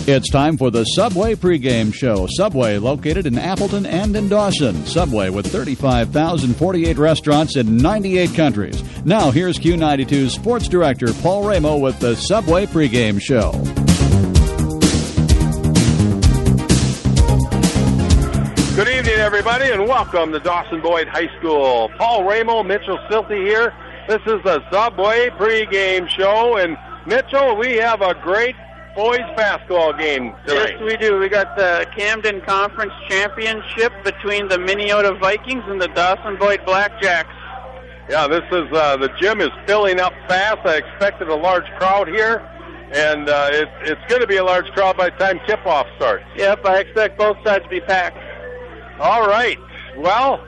It's time for the Subway pregame show. Subway, located in Appleton and in Dawson. Subway with 35,048 restaurants in 98 countries. Now here's Q92's sports director Paul Ramo with the Subway pregame show. Good evening, everybody, and welcome to Dawson Boyd High School. Paul Ramo, Mitchell Silty here. This is the Subway pregame show, and Mitchell, we have a great boys basketball game tonight. Yes, we do. We got the Camden Conference Championship between the Minneota Vikings and the Dawson Boyd Blackjacks. Yeah, this is the gym is filling up fast. I expected a large crowd here, and it's going to be a large crowd by the time tip-off starts. Yep, I expect both sides to be packed. All right. Well,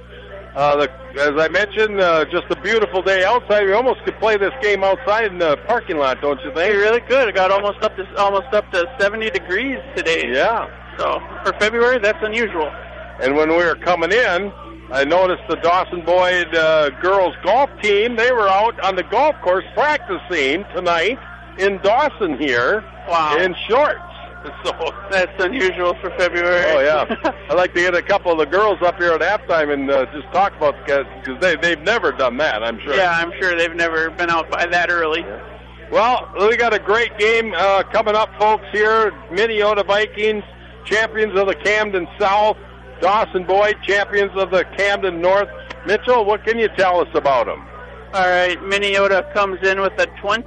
as I mentioned, just a beautiful day outside. We almost could play this game outside in the parking lot, don't you think? We really could. It got almost up to 70 degrees today. Yeah. So for February, that's unusual. And when we were coming in, I noticed the Dawson Boyd girls golf team. They were out on the golf course practicing tonight in Dawson here. Wow. In shorts. So that's unusual for February. Oh, yeah. I'd like to get a couple of the girls up here at halftime and just talk about the guys, because they've never done that, I'm sure. Yeah, I'm sure they've never been out by that early. Yeah. Well, we got a great game coming up, folks, here. Minneota Vikings, champions of the Camden South. Dawson Boyd, champions of the Camden North. Mitchell, what can you tell us about them? All right, Minneota comes in with a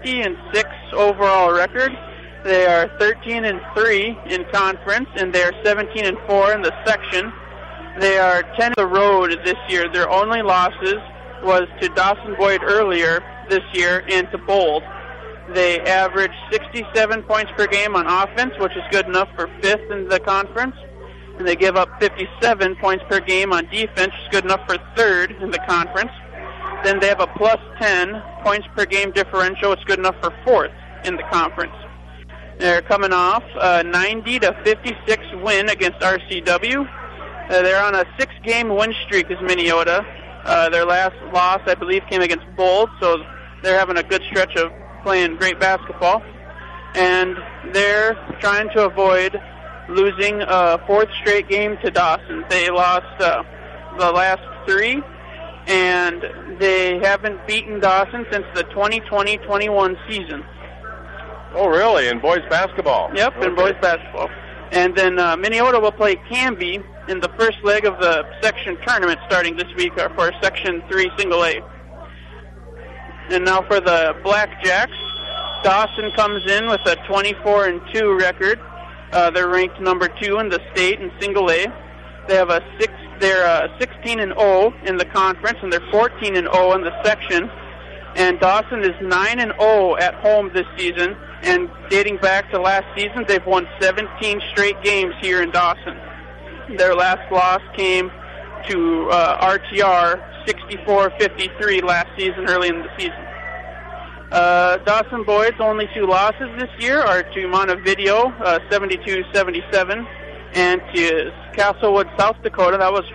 20-6 overall record. They are 13-3 in conference, and they are 17-4 in the section. They are 10 on the road this year. Their only losses was to Dawson Boyd earlier this year and to Bold. They average 67 points per game on offense, which is good enough for 5th in the conference. And they give up 57 points per game on defense, which is good enough for 3rd in the conference. Then they have a plus 10 points per game differential, which is good enough for 4th in the conference. They're coming off a 90-56 win against RCW. They're on a 6-game win streak as Minneota. Their last loss, I believe, came against Bold, so they're having a good stretch of playing great basketball. And they're trying to avoid losing a 4th straight game to Dawson. They lost the last 3, and they haven't beaten Dawson since the 2020-21 season. Oh, really? In boys basketball? Yep, okay. In boys basketball. And then Minneota will play Canby in the first leg of the section tournament starting this week for Section 3 Single A. And now for the Blackjacks, Dawson comes in with a 24-2 record. They're ranked number 2 in the state in Single A. They have they're 16-0 in the conference, and they're 14-0 in the section. And Dawson is 9-0 at home this season. And dating back to last season, they've won 17 straight games here in Dawson. Their last loss came to RTR 64-53 last season, early in the season. Dawson Boyd's only 2 losses this year are to Montevideo, 72-77, and to Castlewood, South Dakota. That was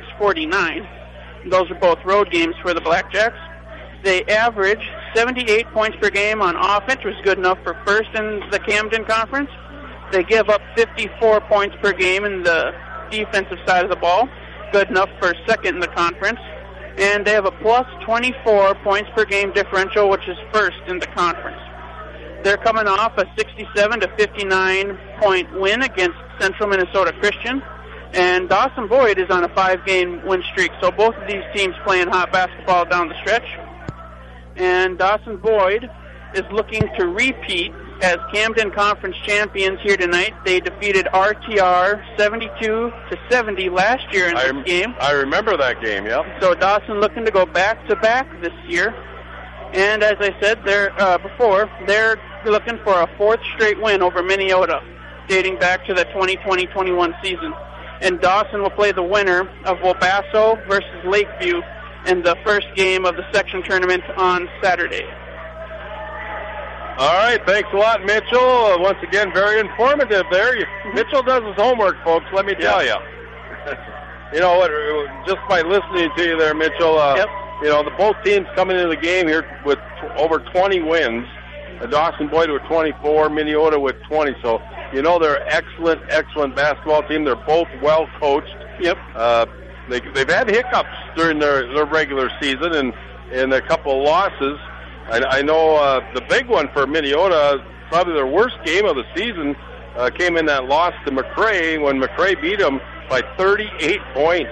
46-49. Those are both road games for the Blackjacks. They average 78 points per game on offense, which is good enough for 1st in the Camden Conference. They give up 54 points per game in the defensive side of the ball, good enough for 2nd in the conference. And they have a plus 24 points per game differential, which is 1st in the conference. They're coming off a 67-59 point win against Central Minnesota Christian. And Dawson Boyd is on a 5-game win streak, so both of these teams playing hot basketball down the stretch. And Dawson Boyd is looking to repeat as Camden Conference champions here tonight. They defeated RTR 72-70 last year in this game. I remember that game, yep. So Dawson looking to go back-to-back this year. And as I said they're looking for a 4th straight win over Minneota, dating back to the 2020-21 season. And Dawson will play the winner of Wabasso versus Lakeview in the first game of the section tournament on Saturday. All right, thanks a lot, Mitchell. Once again, very informative there. Mitchell does his homework, folks, let me tell you. You know what, just by listening to you there, Mitchell, you know, both teams coming into the game here with over 20 wins. Dawson Boyd with 24, Minneota with 20. So, you know, they're excellent basketball team. They're both well coached. Yep. They've had hiccups during their regular season and a couple of losses. I know the big one for Minneota, probably their worst game of the season, came in that loss to McRae when McRae beat them by 38 points,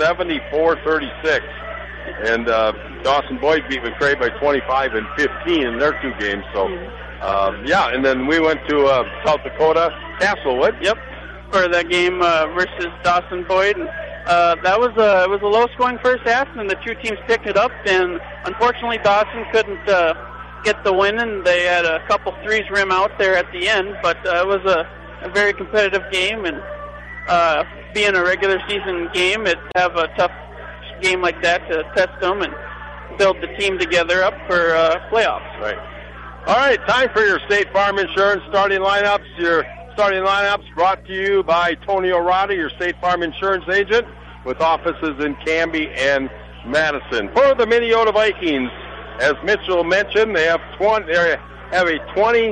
74-36. And Dawson Boyd beat McRae by 25 and 15 in their two games. So, and then we went to South Dakota, Castlewood. Yep, for that game versus Dawson Boyd. And, it was a low-scoring first half, and the two teams picked it up. And unfortunately, Dawson couldn't get the win, and they had a couple threes rim out there at the end. But it was a very competitive game, and being a regular season game, it'd have a tough game like that to test them and build the team together up for playoffs. Right. All right, time for your State Farm Insurance starting lineups. Your starting lineups brought to you by Tony Orada, your State Farm Insurance agent, with offices in Canby and Madison. For the Minneota Vikings, as Mitchell mentioned, they have a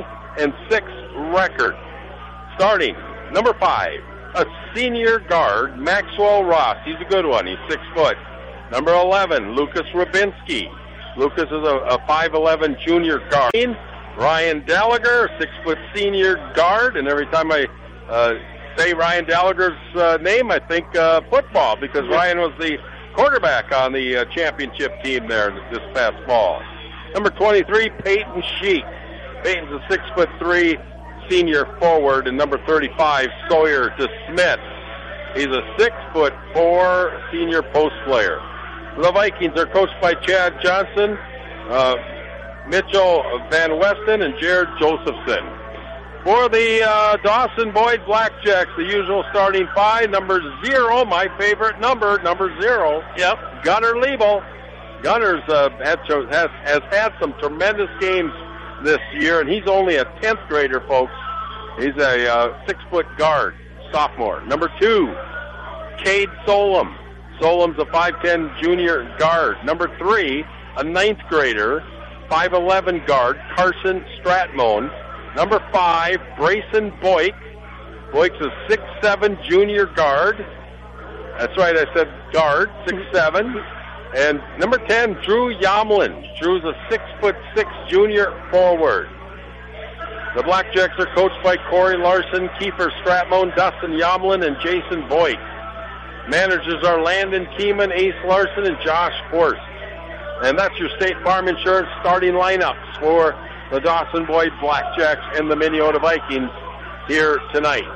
20-6 record. Starting number 5, a senior guard, Maxwell Ross. He's a good one. He's 6 foot. Number 11, Lucas Rubinski. Lucas is a 5'11 junior guard. Ryan Gallagher, 6 foot senior guard. And every time I say Ryan Gallagher's name, I think football, because Ryan was the quarterback on the championship team there this past fall. Number 23, Peyton Sheik. Peyton's a 6'3" senior forward. And number 35, Sawyer DeSmith. He's a 6'4" senior post player. The Vikings are coached by Chad Johnson, Mitchell Van Weston, and Jared Josephson. For the Dawson Boyd Blackjacks, the usual starting 5, number 0, my favorite number 0. Yep. Gunnar Liebel. Gunner's has had some tremendous games this year, and he's only a 10th grader, folks. He's a 6-foot guard, sophomore. Number 2, Cade Solom. Solom's a 5'10 junior guard. Number 3, a 9th grader, 5'11 guard, Carson Stratmone. Number 5, Brayson Boyk. Boyk's a 6'7 junior guard. That's right, I said guard, 6'7. And number 10, Drew Yamlin. Drew's a 6'6 junior forward. The Blackjacks are coached by Corey Larson, Kiefer Stratmone, Dustin Yamlin, and Jason Boyk. Managers are Landon Keeman, Ace Larson, and Josh Horst. And that's your State Farm Insurance starting lineups for the Dawson Boyd Blackjacks and the Minneota Vikings here tonight.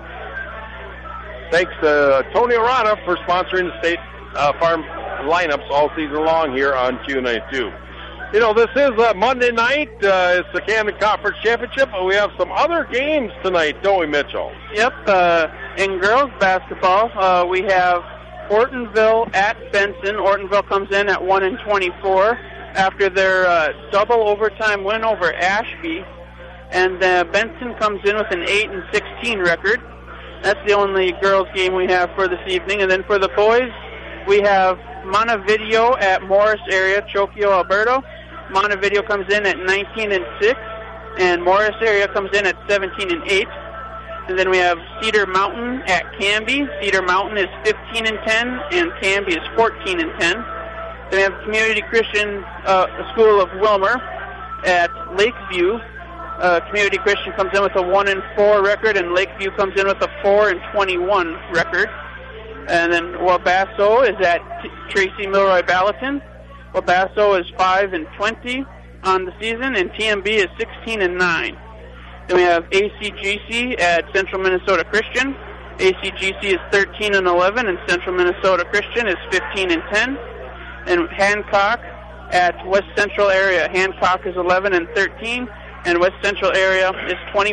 Thanks to Tony Orada for sponsoring the State Farm lineups all season long here on Q92. You know, this is Monday night. It's the Camden Conference Championship, but we have some other games tonight, don't we, Mitchell? Yep. In girls basketball, we have Ortonville at Benson. Ortonville comes in at 1-24 after their double overtime win over Ashby. And Benson comes in with an 8-16 record. That's the only girls game we have for this evening. And then for the boys, we have Montevideo at Morris area, Chokio, Alberta. Montevideo comes in at 19-6, and Morris area comes in at 17-8. And then we have Cedar Mountain at Canby. Cedar Mountain is 15-10, and Canby is 14-10. Then we have Community Christian School of Wilmer at Lakeview. Community Christian comes in with a 1-4 record, and Lakeview comes in with a 4-21 record. And then Wabasso is at Tracy Milroy Ballatin. Wabasso is 5-20 on the season, and TMB is 16-9. Then we have ACGC at Central Minnesota Christian. ACGC is 13-11, and Central Minnesota Christian is 15-10. And Hancock at West Central area. Hancock is 11-13, and West Central area is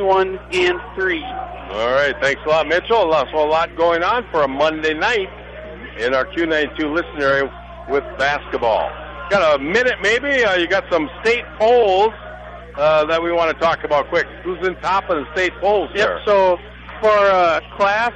21-3. All right, thanks a lot, Mitchell. So a lot going on for a Monday night in our Q92 listening area with basketball. Got a minute, maybe? You got some state polls that we want to talk about quick. Who's in top of the state polls there? Yep, so for Class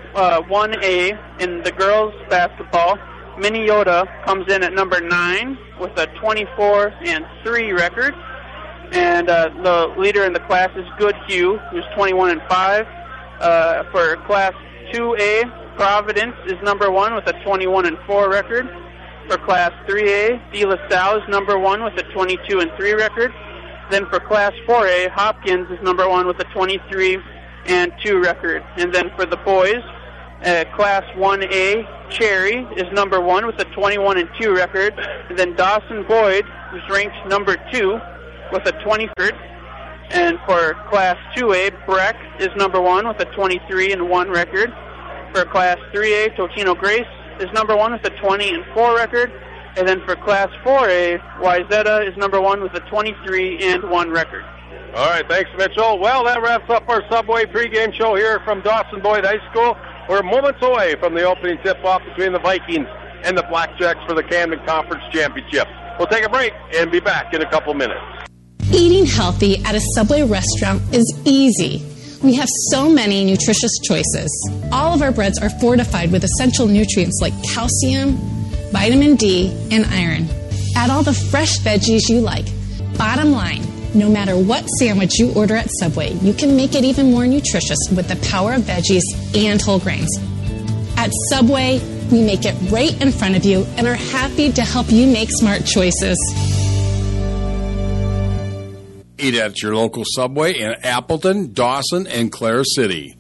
1A in the girls' basketball, Minneota comes in at number 9 with a 24-3 record. And the leader in the class is Goodhue, who's 21-5. For Class 2A, Providence is number 1 with a 21-4 record. For Class 3A, De La Salle is number 1 with a 22-3 record. Then for Class 4A, Hopkins is number 1 with a 23-2 record. And then for the boys, Class 1A, Cherry is number 1 with a 21-2 record. And then Dawson Boyd, who's ranked number 2 with a 20 record. And for Class 2A, Breck is number 1 with a 23-1 record. For Class 3A, Totino Grace is number 1 with a 20-4 record. And then for Class 4A, Wayzata is number 1 with a 23-1 record. All right, thanks, Mitchell. Well, that wraps up our Subway pregame show here from Dawson Boyd High School. We're moments away from the opening tip-off between the Vikings and the Blackjacks for the Camden Conference Championship. We'll take a break and be back in a couple minutes. Eating healthy at a Subway restaurant is easy. We have so many nutritious choices. All of our breads are fortified with essential nutrients like calcium, vitamin D, and iron. Add all the fresh veggies you like. Bottom line, no matter what sandwich you order at Subway, you can make it even more nutritious with the power of veggies and whole grains. At Subway, we make it right in front of you and are happy to help you make smart choices. Eat at your local Subway in Appleton, Dawson, and Clare City.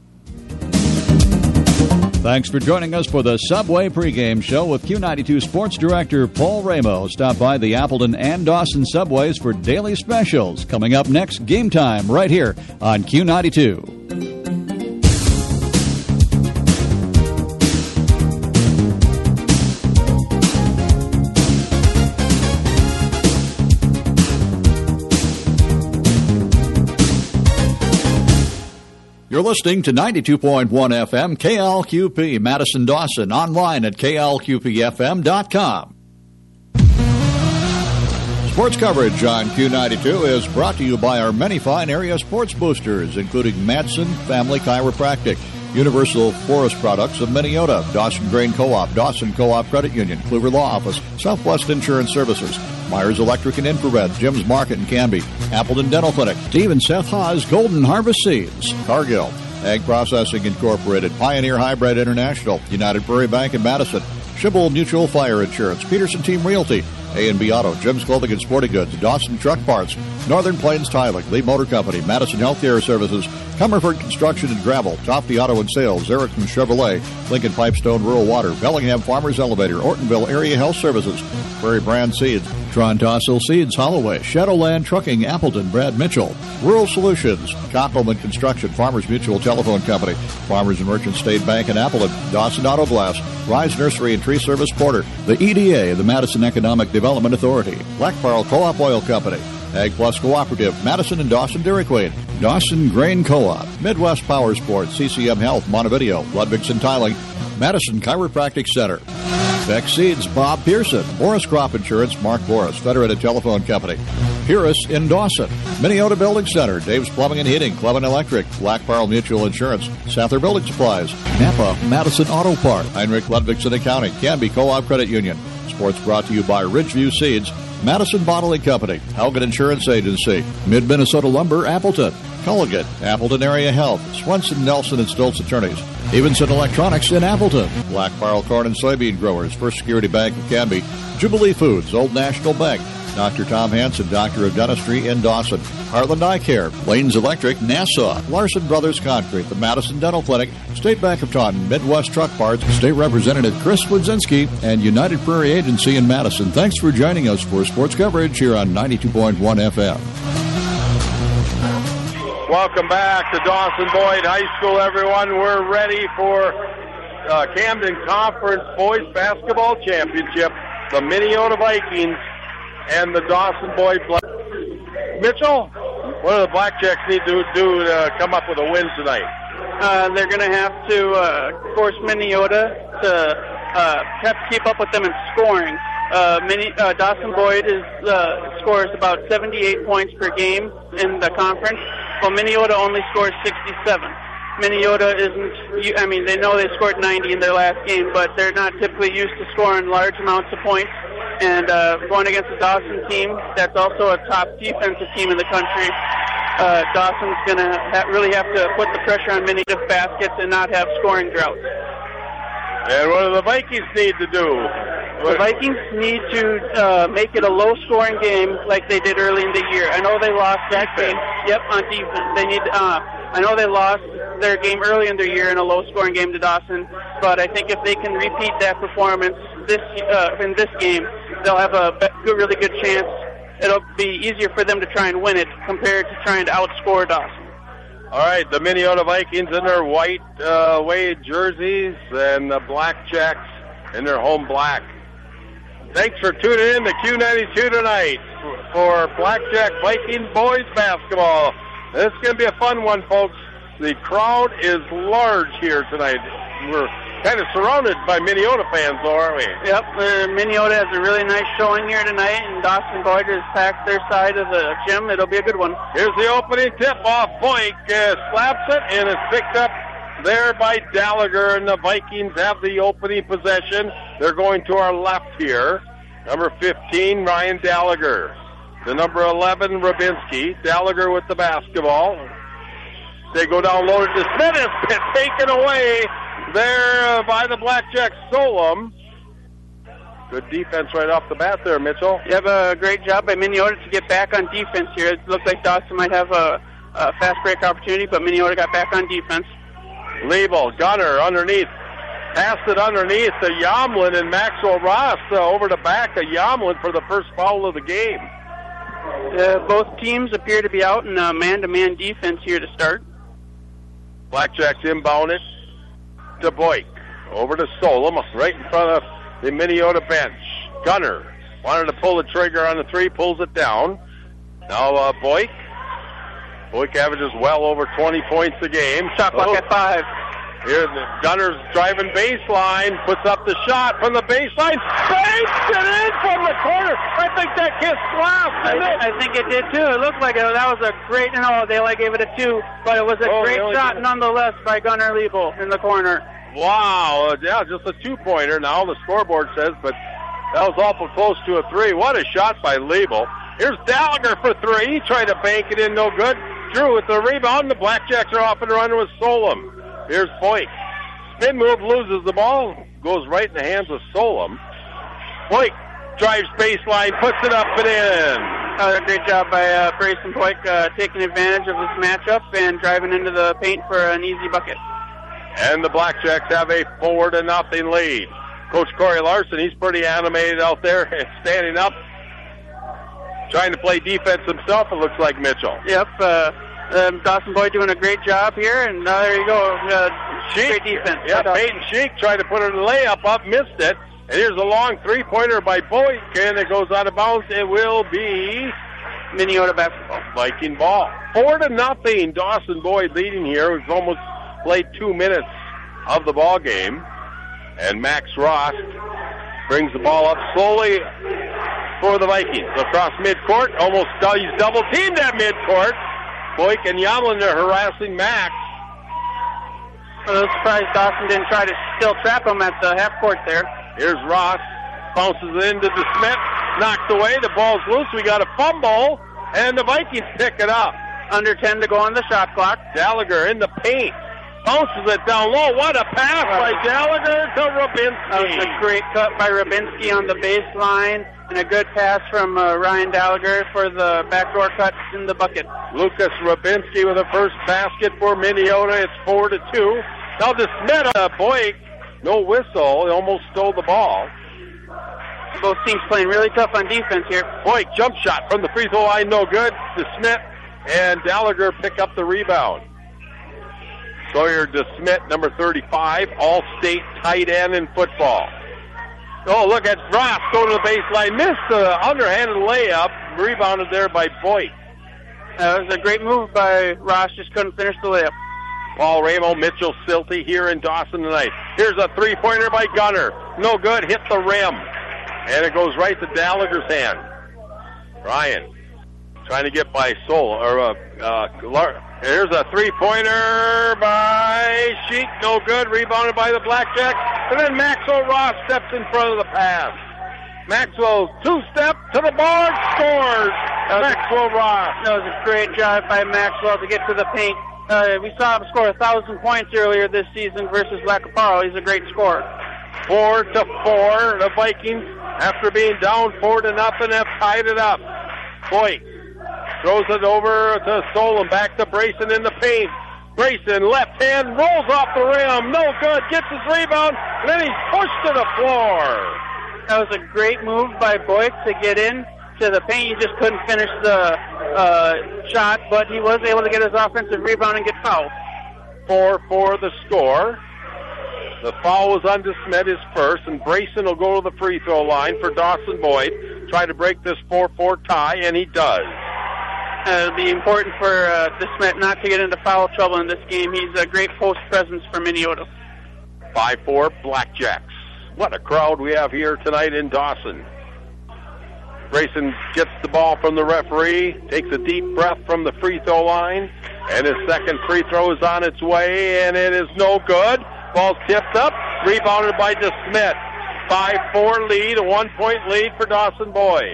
Thanks for joining us for the Subway pregame show with Q92 Sports Director Paul Ramo. Stop by the Appleton and Dawson Subways for daily specials. Coming up next, Game Time, right here on Q92. You're listening to 92.1 FM KLQP Madison Dawson, online at klqpfm.com. Sports coverage on Q92 is brought to you by our many fine area sports boosters, including Madsen Family Chiropractic, Universal Forest Products of Minneota, Dawson Grain Co-op, Dawson Co-op Credit Union, Kluver Law Office, Southwest Insurance Services, Myers Electric and Infrared, Jim's Market in Canby, Appleton Dental Clinic, Steve and Seth Haas Golden Harvest Seeds, Cargill, Ag Processing Incorporated, Pioneer Hybrid International, United Prairie Bank in Madison, Schibble Mutual Fire Insurance, Peterson Team Realty, A&B Auto, Jim's Clothing and Sporting Goods, Dawson Truck Parts, Northern Plains Tiling, Lee Motor Company, Madison Healthcare Services, Comerford Construction and Gravel, Toffee Auto and Sales, Erickson Chevrolet, Lincoln Pipestone Rural Water, Bellingham Farmers Elevator, Ortonville Area Health Services, Prairie Brand Seeds, Tron Tossel Seeds, Holloway, Shadowland Trucking, Appleton, Brad Mitchell, Rural Solutions, Koppelman Construction, Farmers Mutual Telephone Company, Farmers and Merchant State Bank in Appleton, Dawson Auto Glass, Rise Nursery and Tree Service Porter, the EDA, the Madison Economic Development Authority, Black Pearl Co-op Oil Company, Ag Plus Cooperative, Madison and Dawson Dairy Queen, Dawson Grain Co-op, Midwest Power Sports, CCM Health, Montevideo, Ludwigson Tiling, Madison Chiropractic Center, Beck Seeds, Bob Pearson, Boris Crop Insurance, Mark Boris, Federated Telephone Company, Purus in Dawson, Minneota Building Center, Dave's Plumbing and Heating, Clement Electric, Black Pearl Mutual Insurance, Sather Building Supplies, Napa, Madison Auto Park, Heinrich Ludwigson Accounting, Canby Co-op Credit Union. Sports brought to you by Ridgeview Seeds, Madison Bottling Company, Helget Insurance Agency, Mid-Minnesota Lumber, Appleton, Culligan, Appleton Area Health, Swenson, Nelson and Stoltz Attorneys, Evenson Electronics in Appleton, Black Pearl Corn and Soybean Growers, First Security Bank of Canby, Jubilee Foods, Old National Bank, Dr. Tom Hansen, Doctor of Dentistry in Dawson, Heartland Eye Care, Lanes Electric, Nassau, Larson Brothers Concrete, the Madison Dental Clinic, State Bank of Taunton, Midwest Truck Parts, State Representative Chris Wodzinski, and United Prairie Agency in Madison. Thanks for joining us for sports coverage here on 92.1 FM. Welcome back to Dawson Boyd High School, everyone. We're ready for Camden Conference Boys Basketball Championship. The Minneota Vikings and the Dawson Boyd Mitchell, what do the Blackjacks need to do to come up with a win tonight? They're going to have to force Minneota to have to keep up with them in scoring. Dawson Boyd scores about 78 points per game in the conference, while Minneota only scores 67. Minneota isn't, I mean, they know they scored 90 in their last game, but they're not typically used to scoring large amounts of points. And going against the Dawson team, that's also a top defensive team in the country. Dawson's going to really have to put the pressure on many different baskets and not have scoring droughts. And what do the Vikings need to do? The Vikings need to make it a low-scoring game like they did early in the year. I know they lost that game. Yep, on defense. They need. I know they lost their game early in the year in a low-scoring game to Dawson, but I think if they can repeat that performance in this game, they'll have a really good chance. It'll be easier for them to try and win it compared to trying to outscore Dawson. All right, the Minneota Vikings in their white away jerseys and the Blackjacks in their home black. Thanks for tuning in to Q92 tonight for Blackjack Viking boys basketball. This is going to be a fun one, folks. The crowd is large here tonight. We're kind of surrounded by Minneota fans, though, aren't we? Yep, Minneota has a really nice showing here tonight, and Dawson Boyd has packed their side of the gym. It'll be a good one. Here's the opening tip-off. Boyk slaps it, and it's picked up there by Gallagher, and the Vikings have the opening possession. They're going to our left here. Number 15, Ryan Gallagher. The number 11, Rabinski. Gallagher with the basketball. They go down low to Smith. It's taken away there by the Blackjacks. Solom. Good defense right off the bat there, Mitchell. You have a great job by Minneota to get back on defense here. It looks like Dawson might have a fast break opportunity, but Minneota got back on defense. Liebel, Gunner underneath. Passed it underneath to Yomlin and Maxwell Ross over the back of Yomlin for the first foul of the game. Both teams appear to be out in man-to-man defense here to start. Blackjacks inbound it to Boyk. Over to Solom, right in front of the Minneota bench. Gunner wanted to pull the trigger on the three, pulls it down. Now Boyk. Boyk averages well over 20 points a game. Shot clock at 5. Here, Gunner's driving baseline, puts up the shot from the baseline, banks it in from the corner. I think that kissed glass, didn't it? I think it did too. It looked like that was a great, they only gave it a 2, but it was a great shot nonetheless by Gunner Liebel in the corner. Wow, yeah, just a 2-pointer now, the scoreboard says, but that was awful close to a 3. What a shot by Liebel. Here's Gallagher for 3. He tried to bank it in, no good. Drew with the rebound. The Blackjacks are off and running with Solom. Here's Boyk. Spin move, loses the ball. Goes right in the hands of Solom. Boyk drives baseline, puts it up and in. Great job by Grayson Boyk taking advantage of this matchup and driving into the paint for an easy bucket. And the Blackjacks have a 4-0 lead. Coach Corey Larson, he's pretty animated out there, standing up, trying to play defense himself, it looks like, Mitchell. Yep. Dawson Boyd doing a great job here, and there you go. Great defense. Yeah, Peyton Sheik tried to put her layup up, missed it. And here's a long 3-pointer by Boyd, and it goes out of bounds. It will be Minneota basketball. Viking ball. 4-0. Dawson Boyd leading here. We've almost played 2 minutes of the ball game. And Max Ross brings the ball up slowly for the Vikings. Across midcourt, almost he's double-teamed at midcourt. Boyk and Yomlin are harassing Max. I was surprised Dawson didn't try to still trap him at the half court there. Here's Ross. Bounces it into DeSmit. Knocked away. The ball's loose. We got a fumble. And the Vikings pick it up. Under 10 to go on the shot clock. Gallagher in the paint. Bounces it down low. What a pass by Gallagher to Rabinski. That was a great cut by Rabinski on the baseline. And a good pass from Ryan Gallagher for the backdoor cut in the bucket. Lucas Rabinski with the first basket for Minneota. It's 4-2. Now DeSmit, Boyk, no whistle. He almost stole the ball. Both teams playing really tough on defense here. Boyk, jump shot from the free throw line, no good. DeSmit and Gallagher pick up the rebound. Sawyer DeSmit, number 35, all-state tight end in football. Oh, look at Ross go to the baseline. Missed the underhanded layup. Rebounded there by Boyk. That was a great move by Ross. Just couldn't finish the layup. Paul Ramo, Mitchell Silty here in Dawson tonight. Here's a 3-pointer by Gunner. No good. Hit the rim. And it goes right to Gallagher's hand. Ryan trying to get by Here's a 3-pointer by Sheik. No good. Rebounded by the Blackjacks. And then Maxwell Ross steps in front of the pass. Maxwell two-step to the board, scores. Maxwell Ross. That was a great job by Maxwell to get to the paint. We saw him score 1,000 points earlier this season versus Lacaparo. He's a great scorer. 4-4. The Vikings, after being down 4-0, have tied it up. Boyd throws it over to Solom, back to Brayson in the paint. Brayson, left hand, rolls off the rim, no good, gets his rebound, and then he's pushed to the floor. That was a great move by Boyd to get in to the paint. He just couldn't finish the shot, but he was able to get his offensive rebound and get fouled. 4-4 the score. The foul was on DeSmet, his first, and Brayson will go to the free throw line for Dawson Boyd, try to break this 4-4 tie, and he does. It'll be important for DeSmet not to get into foul trouble in this game. He's a great post presence for Minneota. 5-4 Blackjacks. What a crowd we have here tonight in Dawson. Brayson gets the ball from the referee, takes a deep breath from the free throw line, and his second free throw is on its way, and it is no good. Ball's tipped up, rebounded by DeSmet. 5-4 lead, a 1-point lead for Dawson Boyd.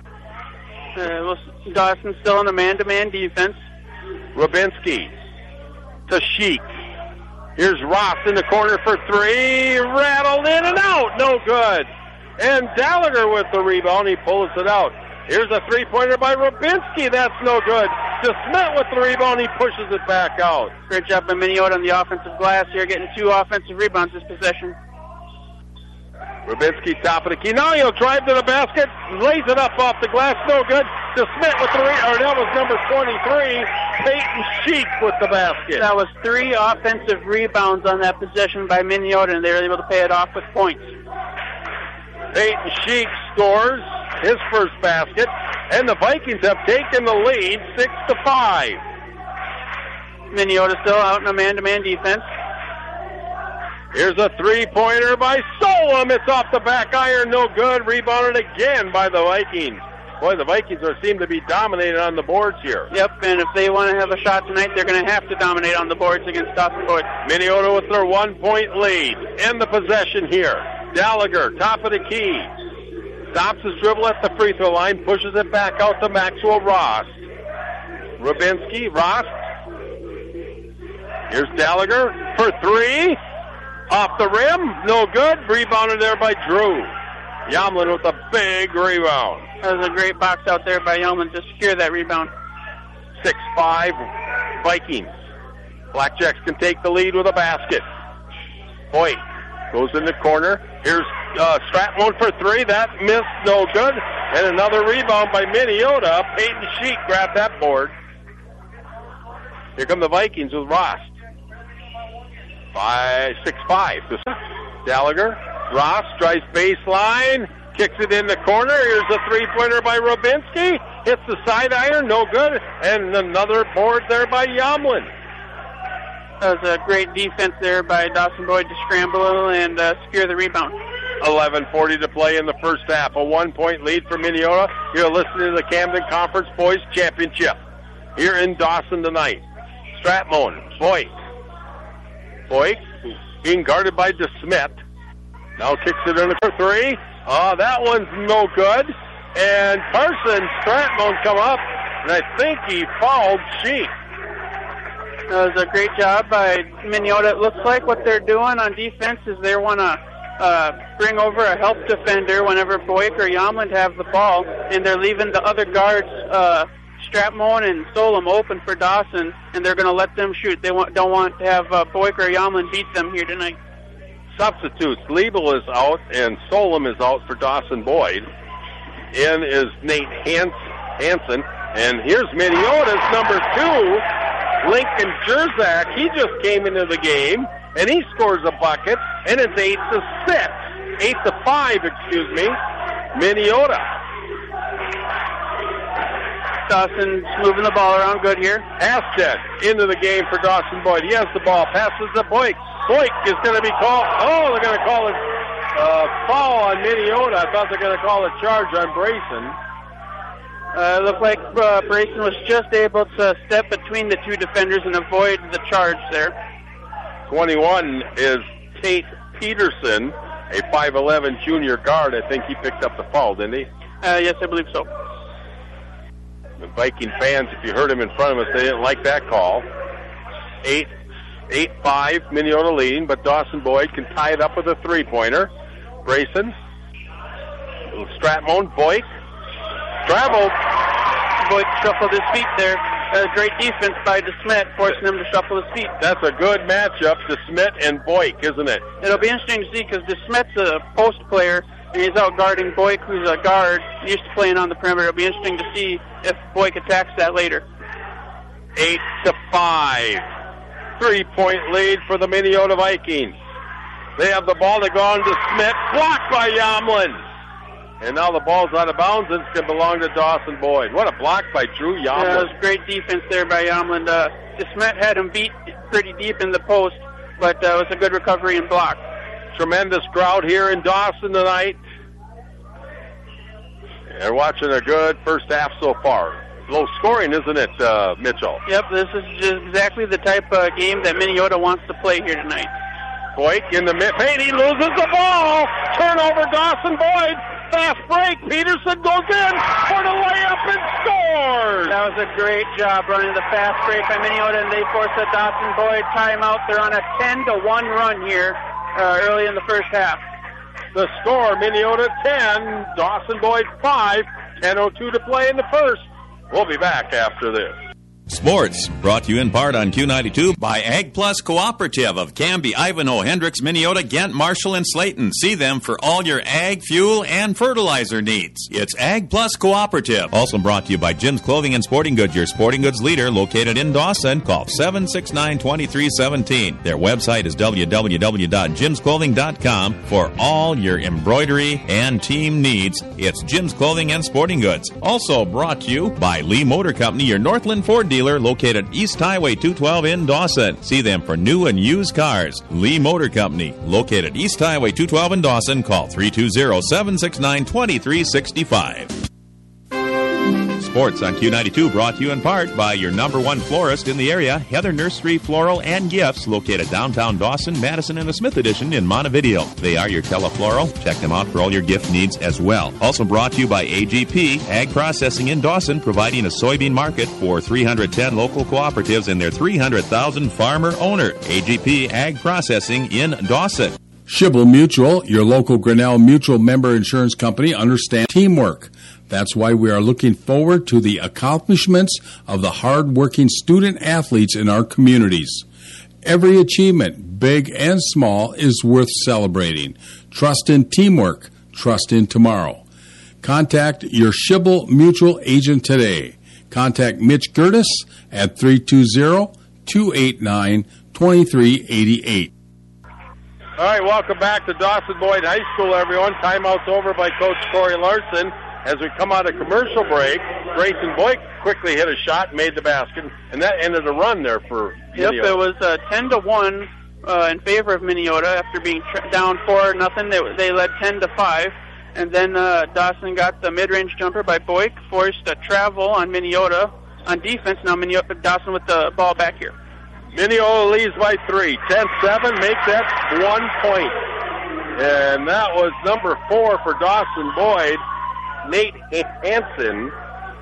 Dawson still in a man-to-man defense. Rubinski to Sheik. Here's Ross in the corner for three. Rattled in and out. No good. And Gallagher with the rebound. He pulls it out. Here's a three-pointer by Rubinski. That's no good. DeSmet with the rebound. He pushes it back out. Great job by Minneota on the offensive glass here, getting 2 offensive rebounds this possession. Rubinski top of the key. Now he'll drive to the basket. Lays it up off the glass. No good. DeSmet with the that was number 23. Peyton Sheik with the basket. That was 3 offensive rebounds on that possession by Minneota, and they were able to pay it off with points. Peyton Sheik scores his first basket, and the Vikings have taken the lead 6-5. Minnesota still out in a man-to-man defense. Here's a three-pointer by Solom. It's off the back iron, no good. Rebounded again by the Vikings. Boy, the Vikings seem to be dominating on the boards here. Yep, and if they want to have a shot tonight, they're going to have to dominate on the boards against Dawson Boyd. Minneota with their 1-point lead. End the possession here. Gallagher, top of the key. Stops his dribble at the free throw line, pushes it back out to Maxwell Ross. Rubinski, Ross. Here's Gallagher for three. Off the rim, no good. Rebounded there by Drew. Yamlin with a big rebound. That was a great box out there by Yamlin to secure that rebound. 6-5 Vikings. Blackjacks can take the lead with a basket. Boyd goes in the corner. Here's Stratmon for three. That missed, no good. And another rebound by Minneota. Peyton Sheik grabbed that board. Here come the Vikings with Ross. 6-5. Gallagher. Ross drives baseline. Kicks it in the corner. Here's a three-pointer by Rubinski. Hits the side iron. No good. And another board there by Yamlin. That was a great defense there by Dawson Boyd to scramble and secure the rebound. 11:40 to play in the first half. A 1-point lead for Minneota. You're listening to the Camden Conference Boys Championship here in Dawson tonight. Stratmon, Boyd. Boyd being guarded by DeSmet. Now kicks it in for three. That one's no good. And Carson Stratmon come up, and I think he fouled Sheik. That was a great job by Minneota. It looks like what they're doing on defense is they want to bring over a help defender whenever Boyd or Yamlin have the ball, and they're leaving the other guards, Stratmon and Solom, open for Dawson, and they're going to let them shoot. They don't want to have Boyd or Yamlin beat them here tonight. Substitutes. Liebel is out, and Solom is out for Dawson Boyd. In is Nate Hansen. And here's Minneota's number 2, Lincoln Jerzak. He just came into the game, and he scores a bucket, and it's 8-5, Minneota. Dawson's moving the ball around good here. Asted into the game for Dawson Boyd. He has the ball, passes to Boyd. Boyd is going to be called. They're going to call it foul on Minneota. I thought they were going to call a charge on Brayson. It looked like Brayson was just able to step between the two defenders and avoid the charge there. 21 is Tate Peterson. a 5'11 junior guard. I think he picked up the foul, didn't he? Yes, I believe so. The Viking fans, if you heard him in front of us, they didn't like that call. 8-5, Minneota leading, but Dawson Boyd can tie it up with a three-pointer. Grayson, Stratmon, Boyk, traveled. Boyd shuffled his feet there. Great defense by DeSmet, forcing him to shuffle his feet. That's a good matchup, DeSmet and Boyk, isn't it? It'll be interesting to see because DeSmet's a post player, and he's out guarding Boyk, who's a guard, used to playing on the perimeter. It'll be interesting to see if Boyk attacks that later. 8-5. 3-point lead for the Minnesota Vikings. They have the ball to go on to Smith, blocked by Yamlin. And now the ball's out of bounds and it's going to belong to Dawson Boyd. What a block by Drew Yamlin. Yeah, it was great defense there by Yamlin. DeSmet had him beat pretty deep in the post, but it was a good recovery and block. Tremendous crowd here in Dawson tonight. They're watching a good first half so far. Low scoring, isn't it, Mitchell? Yep, this is just exactly the type of game that Minnesota wants to play here tonight. Boyk in the mid-paint, he loses the ball. Turnover, Dawson Boyd. Fast break. Peterson goes in for the layup and scores. That was a great job running the fast break by Minnesota, and they force a Dawson Boyd timeout. They're on a 10-1 run here early in the first half. The score, Minnesota 10, Dawson Boyd 5, 10:02 to play in the first. We'll be back after this. Sports, brought to you in part on Q92 by Ag Plus Cooperative of Canby, Ivanhoe, Hendricks, Minneota, Ghent, Marshall, and Slayton. See them for all your ag, fuel, and fertilizer needs. It's Ag Plus Cooperative. Also brought to you by Jim's Clothing and Sporting Goods, your sporting goods leader, located in Dawson. Call 769-2317. Their website is www.jimsclothing.com for all your embroidery and team needs. It's Jim's Clothing and Sporting Goods. Also brought to you by Lee Motor Company, your Northland Ford dealer, located East Highway 212 in Dawson. See them for new and used cars. Lee Motor Company, located East Highway 212 in Dawson. Call 320-769-2365. Sports on Q92 brought to you in part by your number one florist in the area, Heather Nursery Floral and Gifts, located downtown Dawson, Madison, and the Smith Edition in Montevideo. They are your telefloral. Check them out for all your gift needs as well. Also brought to you by AGP, Ag Processing in Dawson, providing a soybean market for 310 local cooperatives and their 300,000 farmer owner. AGP Ag Processing in Dawson. Schibel Mutual, your local Grinnell Mutual member insurance company, understands teamwork. That's why we are looking forward to the accomplishments of the hard-working student-athletes in our communities. Every achievement, big and small, is worth celebrating. Trust in teamwork. Trust in tomorrow. Contact your Schibel Mutual agent today. Contact Mitch Gertis at 320-289-2388. All right, welcome back to Dawson Boyd High School, everyone. Timeout's over by Coach Corey Larson. As we come out of commercial break, Grayson Boyk quickly hit a shot, made the basket, and that ended a run there for Minnesota. Yep, it was 10-1 in favor of Minnesota after being down 4-0. They led 10-5, and then Dawson got the mid-range jumper by Boyk, forced a travel on Minnesota on defense. Now Dawson with the ball back here. Minnesota leads by 3. 10-7 makes that 1 point. And that was number 4 for Dawson Boyd. Nate Hansen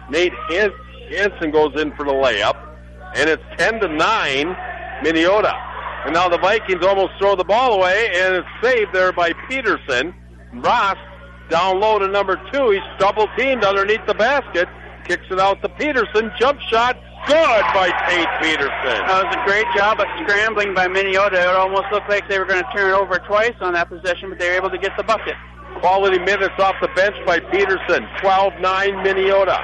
goes in for the layup, and it's 10-9 Minnesota. And now the Vikings almost throw the ball away, and it's saved there by Peterson. Ross down low to number 2. He's double teamed underneath the basket, kicks it out to Peterson. Jump shot, good by Tate Peterson. That was a great job of scrambling by Minnesota. It almost looked like they were going to turn it over twice on that possession, but they were able to get the bucket. Quality minutes off the bench by Peterson. 12-9 Minnesota.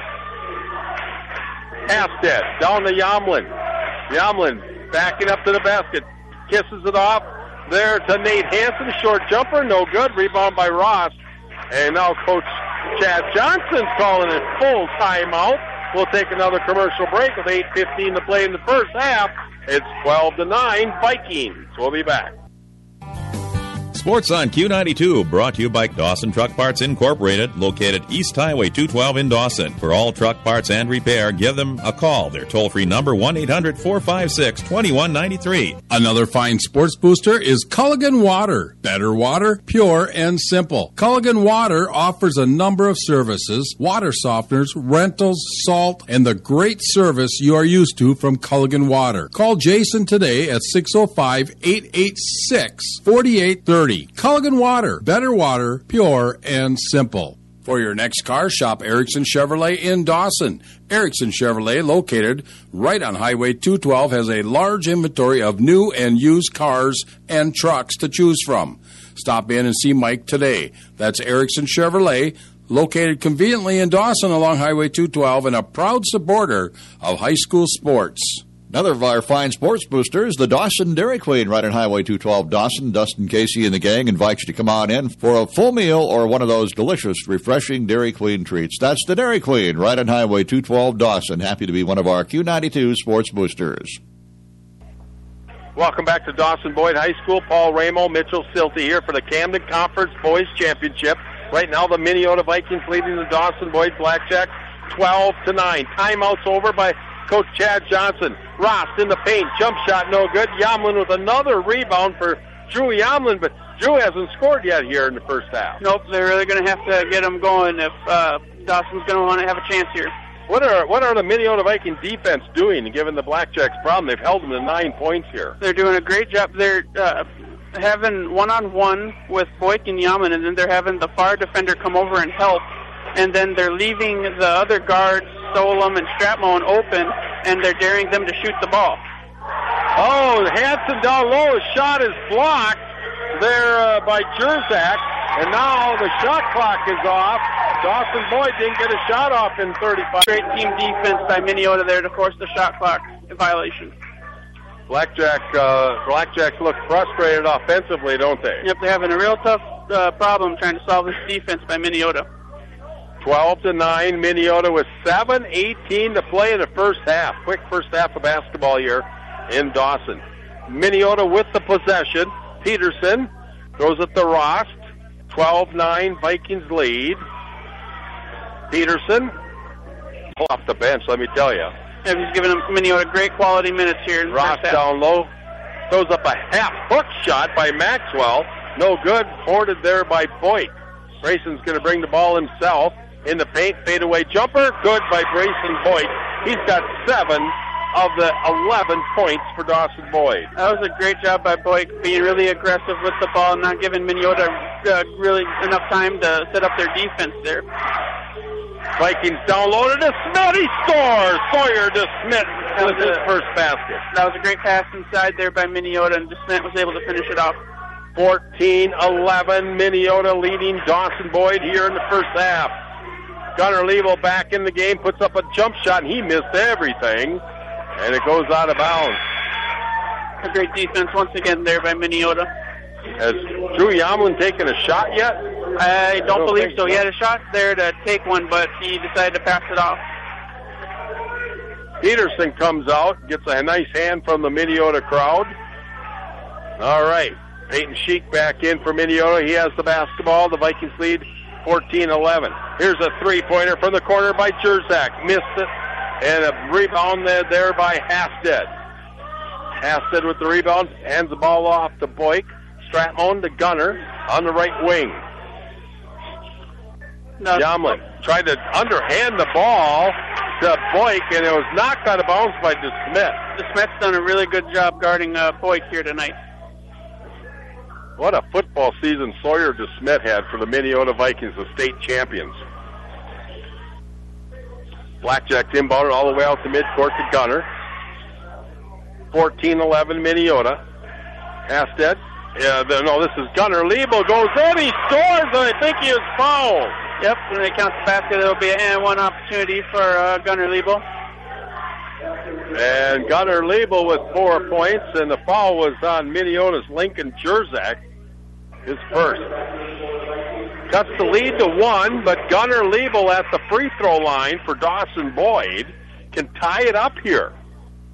Hasted down to Yamlin. Yamlin backing up to the basket. Kisses it off there to Nate Hansen. Short jumper, no good. Rebound by Ross. And now Coach Chad Johnson's calling it full timeout. We'll take another commercial break with 8:15 to play in the first half. It's 12-9 Vikings. We'll be back. Sports on Q92, brought to you by Dawson Truck Parts Incorporated, located East Highway 212 in Dawson. For all truck parts and repair, give them a call. Their toll-free number, 1-800-456-2193. Another fine sports booster is Culligan Water. Better water, pure and simple. Culligan Water offers a number of services, water softeners, rentals, salt, and the great service you are used to from Culligan Water. Call Jason today at 605-886-4830. Culligan Water. Better water, pure and simple. For your next car, shop Erickson Chevrolet in Dawson. Erickson Chevrolet, located right on Highway 212, has a large inventory of new and used cars and trucks to choose from. Stop in and see Mike today. That's Erickson Chevrolet, located conveniently in Dawson along Highway 212 and a proud supporter of high school sports. Another of our fine sports boosters, the Dawson Dairy Queen, right on Highway 212 Dawson. Dustin Casey and the gang invite you to come on in for a full meal or one of those delicious, refreshing Dairy Queen treats. That's the Dairy Queen, right on Highway 212 Dawson. Happy to be one of our Q92 sports boosters. Welcome back to Dawson Boyd High School. Paul Ramo, Mitchell Silty here for the Camden Conference Boys Championship. Right now, the Minneota Vikings leading the Dawson Boyd Blackjacks 12-9. Timeout's over by Coach Chad Johnson. Ross in the paint, jump shot no good. Yamlin with another rebound for Drew Yamlin, but Drew hasn't scored yet here in the first half. Nope, they're really going to have to get them going if Dawson's going to want to have a chance here. What are the Minneota Viking defense doing, given the Blackjacks' problem? They've held them to 9 points here. They're doing a great job. They're having one-on-one with Boyk and Yamlin, and then they're having the far defender come over and help. And then they're leaving the other guards, Solom and Stratmon, open, and they're daring them to shoot the ball. Oh, Hanson down low. His shot is blocked there by Jerzak, and now the shot clock is off. Dawson Boyd didn't get a shot off in 35. Great team defense by Minneota there to force the shot clock violation. Blackjacks look frustrated offensively, don't they? Yep, they're having a real tough problem trying to solve this defense by Minneota. 12-9, Minneota with 7:18 to play in the first half. Quick first half of basketball here in Dawson. Minneota with the possession. Peterson throws it to Rost. 12-9, Vikings lead. Peterson off the bench, let me tell you. Yeah, he's giving Minneota great quality minutes here in the Rost first half. down low. Throws up a half-hook shot by Maxwell. No good. Boarded there by Boyd. Grayson's going to bring the ball himself. In the paint, fadeaway jumper, good by Grayson Boyd. He's got 7 of the 11 points for Dawson Boyd. That was a great job by Boyd, being really aggressive with the ball, not giving Minneota really enough time to set up their defense there. Vikings downloaded to Smith. He scores. Sawyer DeSmit with his first basket. That was a great pass inside there by Minneota, and DeSmit was able to finish it off. 14-11, Minneota leading Dawson Boyd here in the first half. Gunnar Level back in the game, puts up a jump shot, and he missed everything, and it goes out of bounds. A great defense once again there by Minneota. Has Drew Yamlin taken a shot yet? I don't believe so. He had a shot there to take one, but he decided to pass it off. Peterson comes out, gets a nice hand from the Minneota crowd. All right, Peyton Sheik back in for Minneota. He has the basketball. The Vikings lead 14-11. Here's a three-pointer from the corner by Jerzak. Missed it. And a rebound there by Hasted. Hasted with the rebound. Hands the ball off to Boyk. Stratmon to Gunner on the right wing. Yamlin tried to underhand the ball to Boyk, and it was knocked out of bounds by DeSmit. DeSmit's done a really good job guarding Boyk here tonight. What a football season Sawyer DeSmit had for the Minneota Vikings, the state champions. Blackjacks inbounded all the way out to midcourt to Gunner. 14-11 Minneota. Hasted. This is Gunner. Liebel goes in, he scores, and I think he is fouled. Yep, when they count the basket, it'll be an and one opportunity for Gunnar Liebel. And Gunnar Liebel with 4 points, and the foul was on Minneota's Lincoln Jerzak, his first. Cuts the lead to 1, but Gunnar Liebel at the free throw line for Dawson Boyd can tie it up here.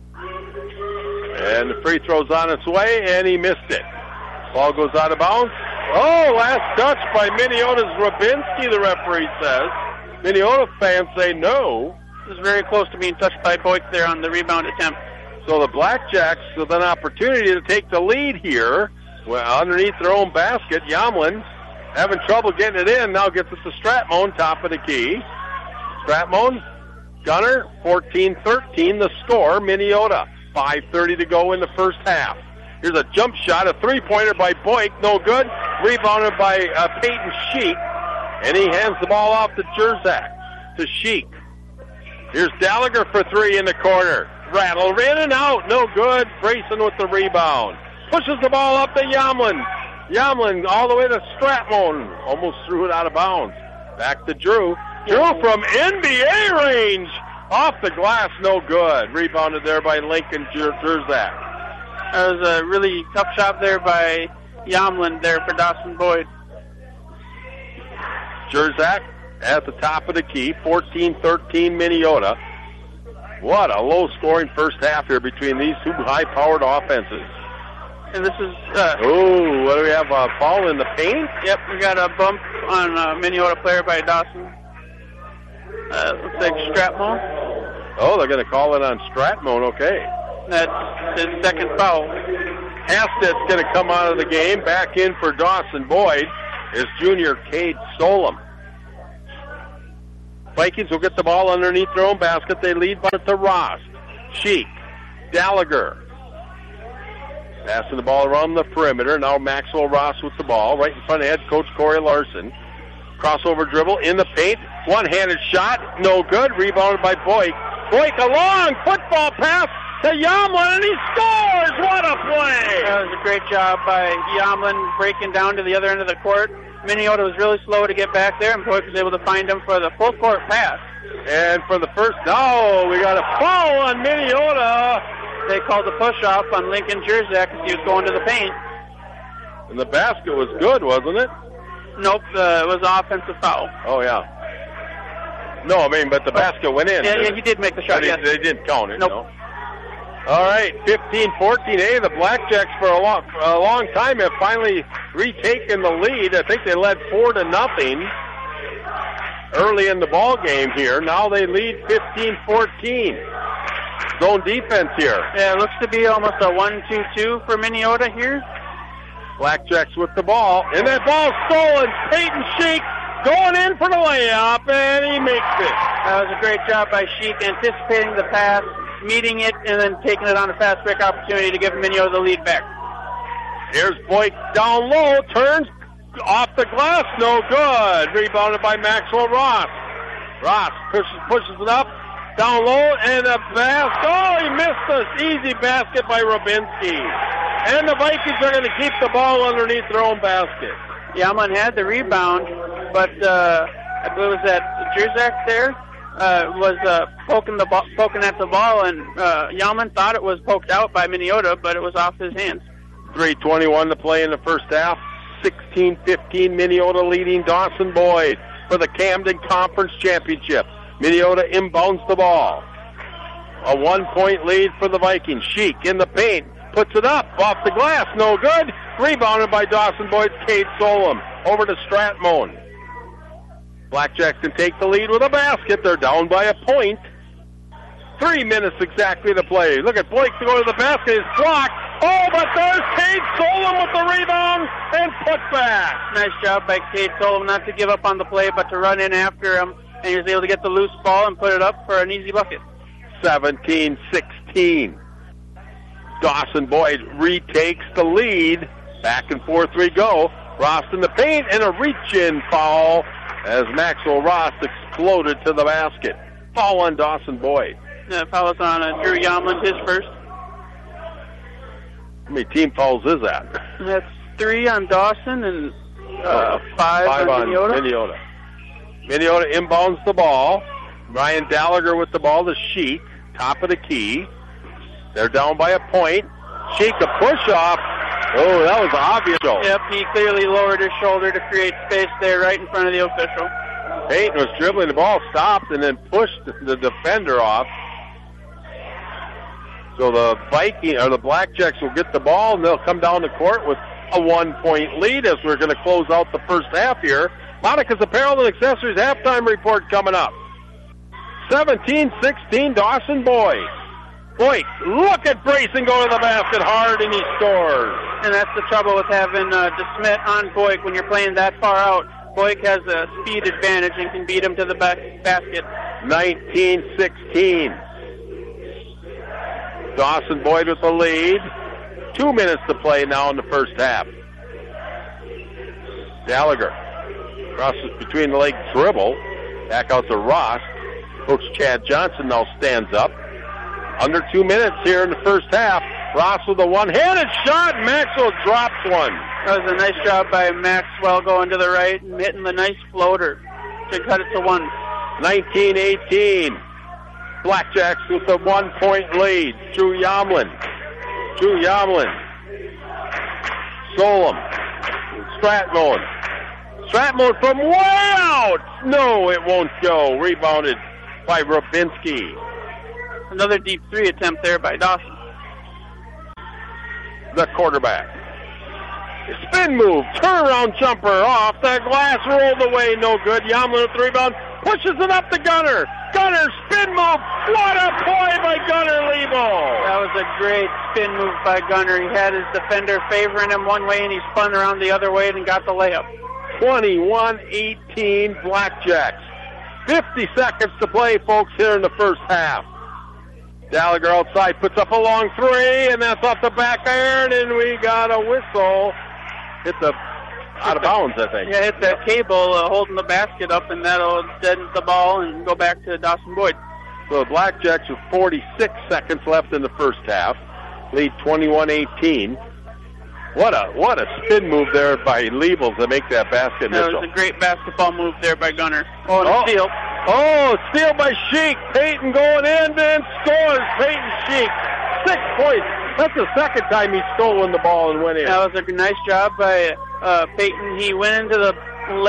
And the free throw's on its way, and he missed it. Ball goes out of bounds. Oh, last touch by Minneota's Rabinski, the referee says. Minneota fans say no. It was very close to being touched by Boyk there on the rebound attempt. So the Blackjacks with an opportunity to take the lead here. Well, underneath their own basket, Yamlin having trouble getting it in. Now gets it to Stratmone, top of the key. Stratmone, Gunner, 14-13 the score. Minneota, 5:30 to go in the first half. Here's a jump shot, a three-pointer by Boyk, no good. Rebounded by Peyton Sheik, and he hands the ball off to Jerzak, to Sheik. Here's Gallagher for three in the corner. Rattle in and out, no good. Grayson with the rebound. Pushes the ball up to Yamlin. Yamlin all the way to Stratmone. Almost threw it out of bounds. Back to Drew. Drew from NBA range. Off the glass, no good. Rebounded there by Lincoln Jerzak. That was a really tough shot there by Yamlin there for Dawson Boyd. Jerzak at the top of the key, 14-13 Minneota. What a low-scoring first half here between these two high-powered offenses. And this is... oh, what do we have? A foul in the paint? Yep, we got a bump on a Minneota player by Dawson. Looks like Stratmone. Oh, they're going to call it on Stratmone, okay. That's his second foul. Hastet's going to come out of the game. Back in for Dawson Boyd is junior Cade Solom. Vikings will get the ball underneath their own basket. They lead by to Ross. Sheik. Gallagher. Passing the ball around the perimeter. Now Maxwell Ross with the ball. Right in front of head coach Corey Larson. Crossover dribble in the paint. One-handed shot. No good. Rebounded by Boyk. Boyk a long football pass to Yamlin, and he scores! What a play! That was a great job by Yamlin breaking down to the other end of the court. Minneota was really slow to get back there, and Boyk was able to find him for the full court pass. And for the first, we got a foul on Minneota. They called the push-off on Lincoln Jerzak as he was going to the paint. And the basket was good, wasn't it? Nope, it was an offensive foul. Oh, yeah. No, I mean, but the basket went in. Yeah, he did make the shot, yes. They didn't count it, nope. No. All right, 15-14. Hey, the Blackjacks for a long time have finally retaken the lead. I think they led 4-0 early in the ball game here. Now they lead 15-14. Zone defense here. Yeah, it looks to be almost a 1-2-2 for Minneota here. Blackjacks with the ball, and that ball stolen. Peyton Sheik going in for the layup, and he makes it. That was a great job by Sheik, anticipating the pass, meeting it, and then taking it on a fast break opportunity to give Minneota the lead back. Here's Boyk down low, turns off the glass, no good. Rebounded by Maxwell Ross. Ross pushes it up, down low, and a basket. Oh, he missed this easy basket by Rabinski. And the Vikings are going to keep the ball underneath their own basket. Yamlin had the rebound, but I believe it was that Jerzak there was poking at the ball, and Yamlin thought it was poked out by Minneota, but it was off his hands. 3:21 to play in the first half. 16-15 Minneota leading Dawson Boyd for the Camden Conference Championship. Minneota inbounds the ball. A 1-point lead for the Vikings. Sheik in the paint. Puts it up off the glass. No good. Rebounded by Dawson Boyd's Cade Solom. Over to Stratmone. Blackjacks can take the lead with a basket. They're down by a point. 3 minutes exactly to play. Look at Blake to go to the basket. It's blocked. Oh, but there's Cade Solom with the rebound and put back. Nice job by Cade Solom not to give up on the play, but to run in after him. And he was able to get the loose ball and put it up for an easy bucket. 17-16. Dawson Boyd retakes the lead. Back and forth we go. Ross in the paint and a reach-in foul as Maxwell Ross exploded to the basket. Foul on Dawson Boyd. Foul is on Drew Yamlin, his first. How many team fouls is that? That's 3 on Dawson and 5 on Minneota. Minneota inbounds the ball. Ryan Gallagher with the ball to Sheik. Top of the key. They're down by a point. Sheik a push-off. Oh, that was obvious. Yep, he clearly lowered his shoulder to create space there right in front of the official. Peyton was dribbling the ball, stopped, and then pushed the defender off. So the Blackjacks will get the ball, and they'll come down the court with a 1-point lead as we're going to close out the first half here. Monica's Apparel and Accessories halftime report coming up. 17-16 Dawson Boyd. Boyd, look at Brayson go to the basket hard, and he scores. And that's the trouble with having DeSmit on Boyd when you're playing that far out. Boyd has a speed advantage and can beat him to the basket. 19-16. Dawson Boyd with the lead. 2 minutes to play now in the first half. Gallagher crosses between the legs dribble. Back out to Ross. Coach Chad Johnson now stands up. Under 2 minutes here in the first half. Ross with a one-handed shot. Maxwell drops one. That was a nice job by Maxwell going to the right and hitting the nice floater to cut it to 1. 19-18. Blackjacks with a 1-point lead. Drew Yomlin. Solom. Stratmore. Stratmore from way out. No, it won't go. Rebounded by Rubinski. Another deep 3 attempt there by Dawson. The quarterback. Spin move, turnaround jumper off the glass, rolled away, no good. Yomlin with the rebound, pushes it up to Gunner. Gunner, spin move. What a play by Gunner Lebo. That was a great spin move by Gunner. He had his defender favoring him one way, and he spun around the other way and got the layup. 21-18 Blackjacks. 50 seconds to play, folks, here in the first half. Gallagher outside puts up a long 3, and that's off the back iron, and we got a whistle. Hit the out of bounds, I think. Yeah, hit that cable holding the basket up, and that'll deaden the ball and go back to Dawson Boyd. So the Blackjacks with 46 seconds left in the first half. Lead 21-18. What a spin move there by Liebels to make that basket, Mitchell. That was a great basketball move there by Gunner. Oh, and a steal. Oh, steal by Sheik. Peyton going in and scores. Peyton Sheik. 6 points. That's the second time he's stolen the ball and went in. That was a nice job by Peyton. He went into the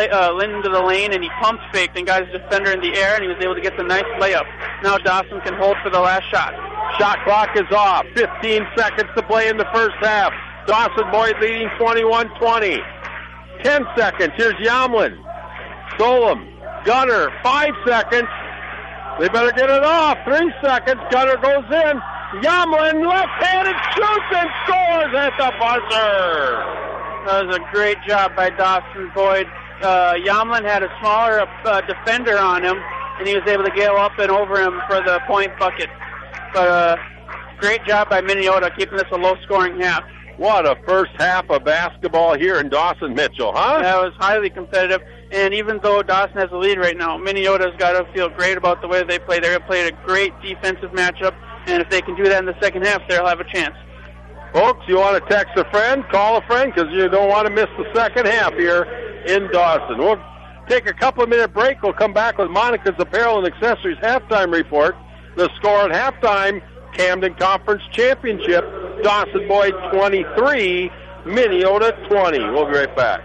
lane and he pumped faked and got his defender in the air, and he was able to get the nice layup. Now Dawson can hold for the last shot. Shot clock is off. 15 seconds to play in the first half. Dawson Boyd leading 21-20. 10 seconds. Here's Yomlin. Solom. Gunner. 5 seconds. They better get it off. 3 seconds. Gunner goes in. Yomlin left-handed shoots and scores at the buzzer. That was a great job by Dawson Boyd. Yomlin had a smaller defender on him, and he was able to get up and over him for the point bucket. But great job by Minneota keeping this a low-scoring half. What a first half of basketball here in Dawson, Mitchell, huh? That was highly competitive, and even though Dawson has the lead right now, Minneota's got to feel great about the way they play. They're played a great defensive matchup, and if they can do that in the second half, they'll have a chance. Folks, you want to text a friend, call a friend, because you don't want to miss the second half here in Dawson. We'll take a couple-minute break. We'll come back with Monica's Apparel and Accessories halftime report. The score at halftime, Camden Conference Championship, Dawson Boyd 23, Minneota 20. We'll be right back.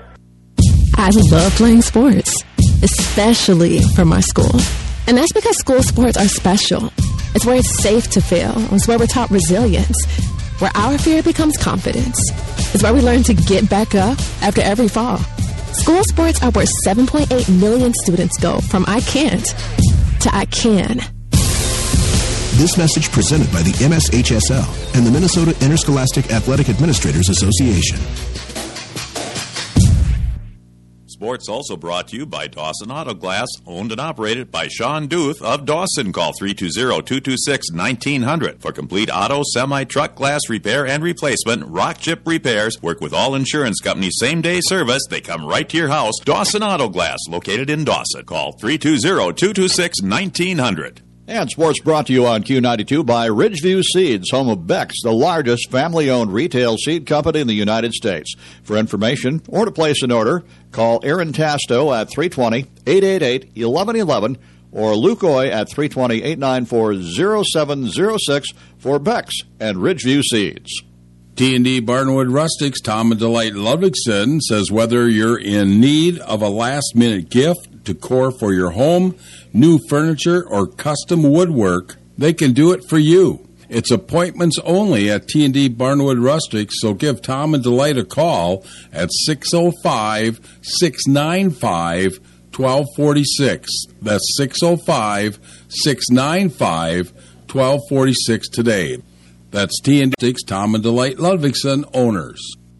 I love playing sports, especially for my school. And that's because school sports are special. It's where it's safe to fail. It's where we're taught resilience, where our fear becomes confidence. It's where we learn to get back up after every fall. School sports are where 7.8 million students go from I can't to I can. This message presented by the MSHSL and the Minnesota Interscholastic Athletic Administrators Association. Sports also brought to you by Dawson Auto Glass, owned and operated by Sean Duth of Dawson. Call 320-226-1900 for complete auto, semi-truck glass repair and replacement. Rock Chip Repairs work with all insurance companies. Same-day service. They come right to your house. Dawson Auto Glass, located in Dawson. Call 320-226-1900. And sports brought to you on Q92 by Ridgeview Seeds, home of Beck's, the largest family-owned retail seed company in the United States. For information or to place an order, call Aaron Tasto at 320-888-1111 or Luke Oy at 320-894-0706 for Beck's and Ridgeview Seeds. T&D Barnwood Rustics, Tom and Delight Ludwigson says whether you're in need of a last-minute gift, decor for your home, new furniture, or custom woodwork, they can do it for you. It's appointments only at T&D Barnwood Rustic, so give Tom and Delight a call at 605-695-1246. That's 605-695-1246 today. That's T&D, Tom and Delight Ludvigsen, owners.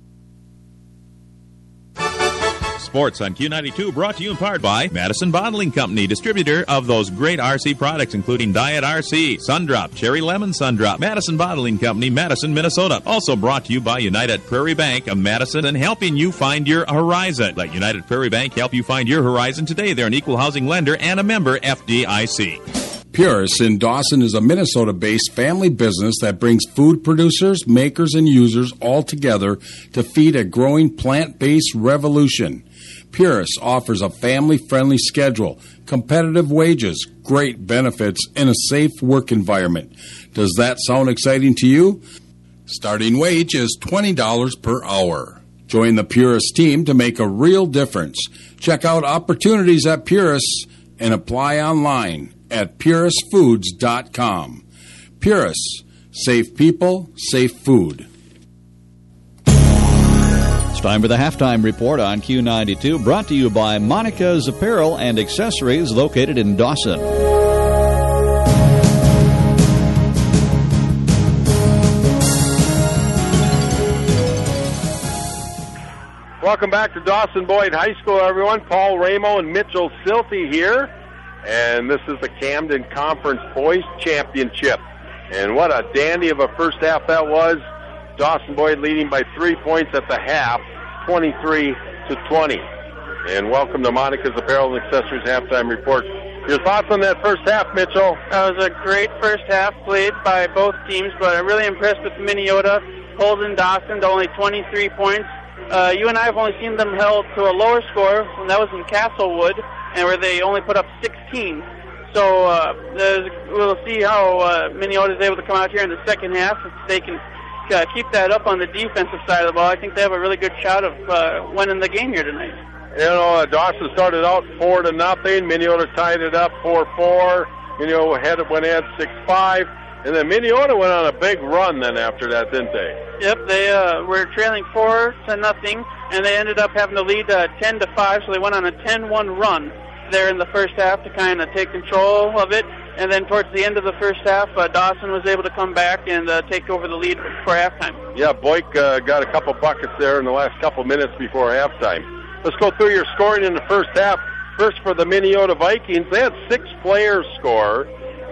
Sports on Q92 brought to you in part by Madison Bottling Company, distributor of those great RC products, including Diet RC, Sundrop, Cherry Lemon Sundrop. Madison Bottling Company, Madison, Minnesota. Also brought to you by United Prairie Bank of Madison and helping you find your horizon. Let United Prairie Bank help you find your horizon today. They're an equal housing lender and a member FDIC. Purus in Dawson is a Minnesota-based family business that brings food producers, makers, and users all together to feed a growing plant-based revolution. Purus offers a family-friendly schedule, competitive wages, great benefits, and a safe work environment. Does that sound exciting to you? Starting wage is $20 per hour. Join the Purus team to make a real difference. Check out opportunities at Purus and apply online at purusfoods.com. Purus, safe people, safe food. It's time for the halftime report on Q92, brought to you by Monica's Apparel and Accessories, located in Dawson. Welcome back to Dawson Boyd High School, everyone. Paul Ramo and Mitchell Silty here. And this is the Camden Conference Boys Championship. And what a dandy of a first half that was. Dawson Boyd leading by 3 points at the half, 23-20. And welcome to Monica's Apparel and Accessories halftime report. Your thoughts on that first half, Mitchell? That was a great first half played by both teams, but I'm really impressed with Minneota holding Dawson to only 23 points. You and I have only seen them held to a lower score, and that was in Castlewood, and where they only put up 16. So we'll see how Minneota is able to come out here in the second half. If they can keep that up on the defensive side of the ball, I think they have a really good shot of winning the game here tonight. You know, Dawson started out 4-0. Minneota tied it up 4-4. Minneota went ahead 6-5. And then Minneota went on a big run then after that, didn't they? Yep, they were trailing 4-0, and they ended up having to lead 10-5, so they went on a 10-1 run there in the first half to kind of take control of it. And then towards the end of the first half, Dawson was able to come back and take over the lead for halftime. Yeah, Boyk got a couple buckets there in the last couple minutes before halftime. Let's go through your scoring in the first half. First for the Minneota Vikings, they had 6 players score.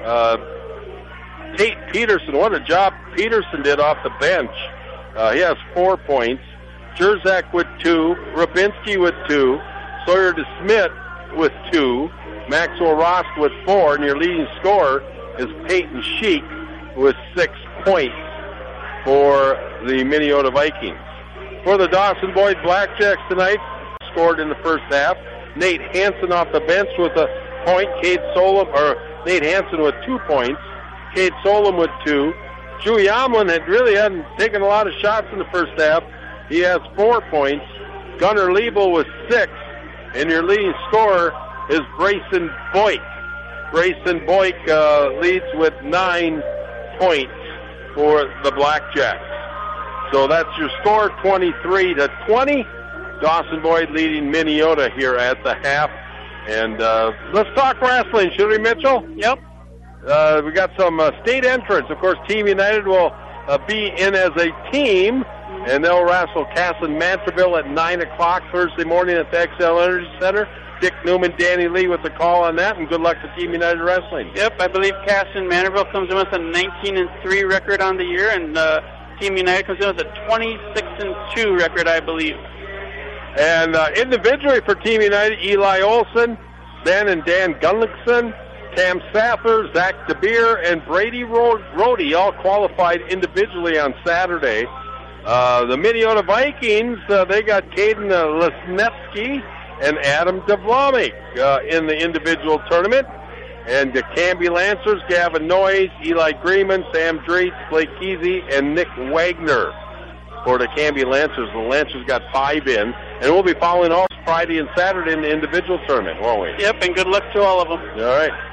Tate Peterson, what a job Peterson did off the bench. He has 4 points. Jerzak with 2. Rabinski with 2. Sawyer DeSmit with 2. Maxwell Ross with 4. And your leading scorer is Peyton Sheik with 6 points for the Minneota Vikings. For the Dawson Boyd Blackjacks tonight, scored in the first half. Nate Hansen off the bench with a point. Nate Hansen with 2 points. Cade Solom with 2. Drew Yamlin hadn't taken a lot of shots in the first half. He has 4 points. Gunnar Liebel with 6. And your leading scorer is Brayson Boyk. Brayson Boyk leads with 9 points for the Blackjacks. So that's your score, 23-20. Dawson Boyd leading Minneota here at the half. And let's talk wrestling, should we, Mitchell? Yep. We got some state entrants. Of course, Team United will be in as a team, and they'll wrestle Casson Mantreville at 9 o'clock Thursday morning at the XL Energy Center. Dick Newman, Danny Lee with the call on that, and good luck to Team United Wrestling. Yep, I believe Casson Mantreville comes in with a 19-3 record on the year, and Team United comes in with a 26-2 record, I believe. And individually for Team United, Eli Olson, Ben and Dan Gunlickson, Cam Sather, Zach DeBeer, and Brady Rohde all qualified individually on Saturday. The Minneota Vikings, they got Caden Lesnetsky and Adam DeVlamik in the individual tournament. And the Canby Lancers, Gavin Noyes, Eli Greenman, Sam Dreitz, Blake Kesey, and Nick Wagner. For the Canby Lancers, the Lancers got 5 in. And we'll be following all Friday and Saturday in the individual tournament, won't we? Yep, and good luck to all of them. All right.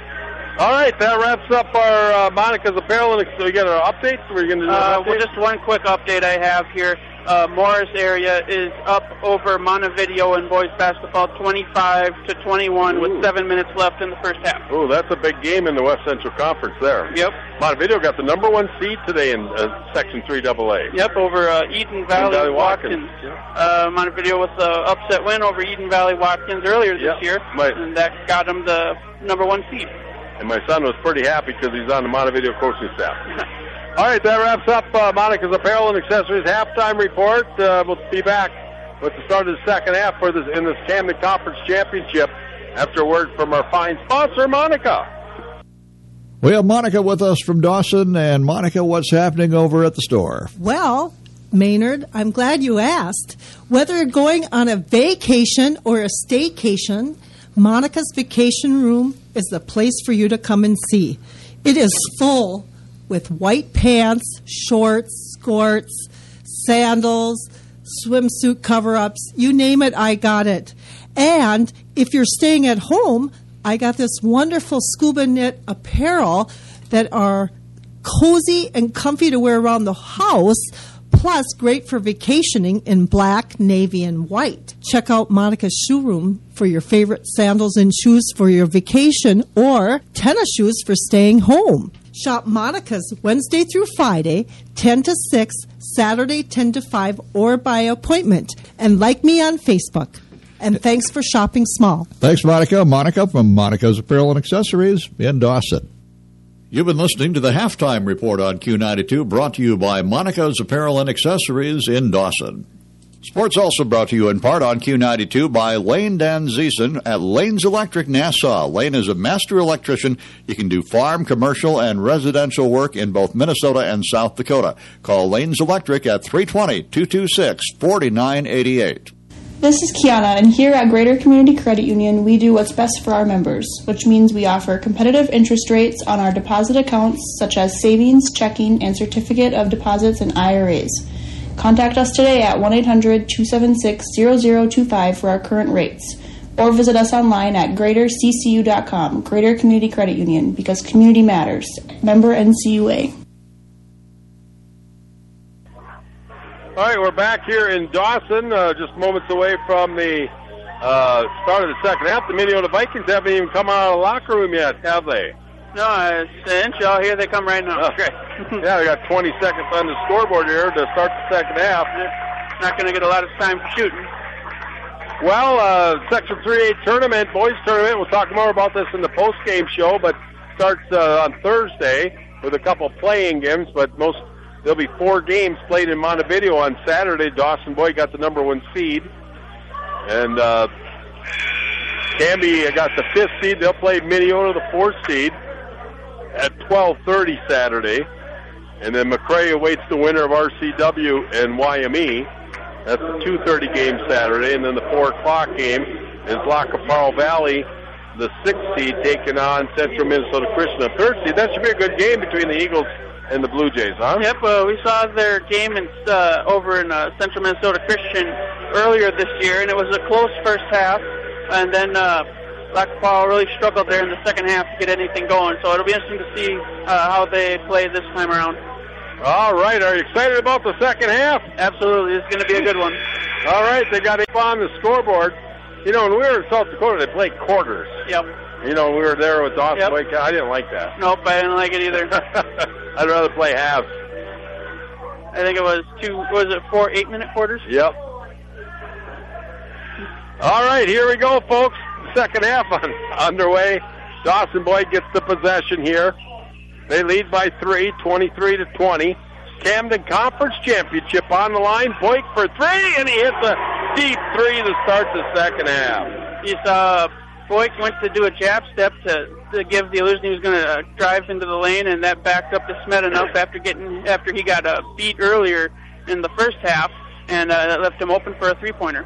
All right, that wraps up our Monica's Apparel. So we got an update? We're going to do an update? Well, just one quick update I have here. Morris area is up over Montevideo in boys basketball 25-21 with 7 minutes left in the first half. Oh, that's a big game in the West Central Conference there. Yep. Montevideo got the number 1 seed today in Section 3AA. Yep, over Eden Valley Watkins. Yep. Montevideo with the upset win over Eden Valley Watkins earlier this year, and that got them the number 1 seed. And my son was pretty happy because he's on the Montevideo coaching staff. All right, that wraps up Monica's Apparel and Accessories halftime report. We'll be back with the start of the second half in this Camden Conference Championship after a word from our fine sponsor, Monica. We have Monica with us from Dawson. And Monica, what's happening over at the store? Well, Maynard, I'm glad you asked. Whether you're going on a vacation or a staycation, Monica's Vacation Room is the place for you to come and see. It is full with white pants, shorts, skirts, sandals, swimsuit cover-ups. You name it, I got it. And if you're staying at home, I got this wonderful scuba knit apparel that are cozy and comfy to wear around the house, plus great for vacationing in black, navy, and white. Check out Monica's Shoe Room for your favorite sandals and shoes for your vacation or tennis shoes for staying home. Shop Monica's Wednesday through Friday, 10 to 6, Saturday, 10 to 5, or by appointment. And like me on Facebook. And thanks for shopping small. Thanks, Monica. Monica from Monica's Apparel and Accessories in Dawson. You've been listening to the Halftime Report on Q92, brought to you by Monica's Apparel and Accessories in Dawson. Sports also brought to you in part on Q92 by Lane Danzeason at Lane's Electric Nassau. Lane is a master electrician. You can do farm, commercial, and residential work in both Minnesota and South Dakota. Call Lane's Electric at 320-226-4988. This is Kiana, and here at Greater Community Credit Union, we do what's best for our members, which means we offer competitive interest rates on our deposit accounts, such as savings, checking, and certificate of deposits and IRAs. Contact us today at 1-800-276-0025 for our current rates, or visit us online at greaterccu.com. Greater Community Credit Union, because community matters. Member NCUA. All right, we're back here in Dawson, just moments away from the start of the second half. The Minnesota Vikings haven't even come out of the locker room yet, have they? No, it's an inch. Oh, here they come right now. Okay. Yeah, we got 20 seconds on the scoreboard here to start the second half. Not going to get a lot of time for shooting. Well, Section 3A tournament, boys tournament, we'll talk more about this in the post-game show, but starts on Thursday with a couple playing games, but there'll be 4 games played in Montevideo on Saturday. Dawson Boyd got the number 1 seed. And Canby got the 5th seed. They'll play Minneota, the 4th seed, at 12:30 Saturday. And then McRae awaits the winner of RCW and YME. That's the 2:30 game Saturday. And then the 4 o'clock game is Lacaparo Valley, the 6th seed, taking on Central Minnesota Christian, the 3rd seed. That should be a good game between the Eagles and the Blue Jays, huh? Yep, we saw their game over in Central Minnesota Christian earlier this year, and it was a close first half. And then Lacaparo really struggled there in the second half to get anything going. So it'll be interesting to see how they play this time around. All right, are you excited about the second half? Absolutely, it's going to be a good one. All right, they got it on the scoreboard. You know, when we were in South Dakota, they played quarters. Yep. You know, we were there with Dawson. Yep. I didn't like that. Nope, I didn't like it either. I'd rather play halves. I think it was 4 8-minute quarters? Yep. All right, here we go, folks. Second half underway. Dawson Boyd gets the possession here. They lead by 3, 23-20. Camden Conference Championship on the line. Boyd for 3, and he hits a deep 3 to start the second half. You saw Boyd went to do a jab step to give the illusion he was going to drive into the lane, and that backed up to Smet enough after he got beat earlier in the first half, and that left him open for a three-pointer.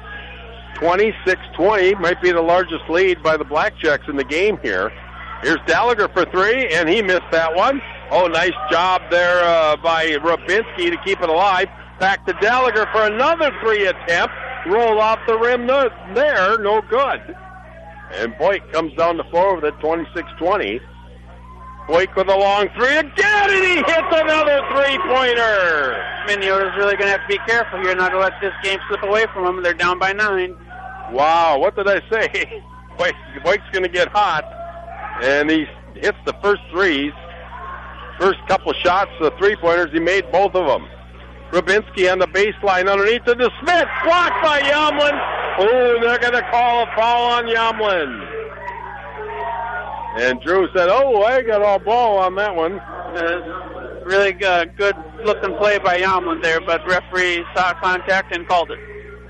26-20 might be the largest lead by the Blackjacks in the game here. Here's Gallagher for 3, and he missed that one. Oh, nice job there by Rabinski to keep it alive. Back to Gallagher for another 3 attempt. Roll off the rim there, no good. And Boyd comes down the floor with it, 26-20. Boyk with a long three again, and he hits another three-pointer. Minneota's really going to have to be careful here not to let this game slip away from them. They're down by 9. Wow, what did I say? Boyk's going to get hot, and he hits the first threes. First couple shots, the three-pointers, he made both of them. Grabinski on the baseline underneath to the Smith, blocked by Yomlin. Oh, they're going to call a foul on Yomlin. And Drew said, oh, I got all ball on that one. Really good looking play by Yomlin there, but referee saw contact and called it.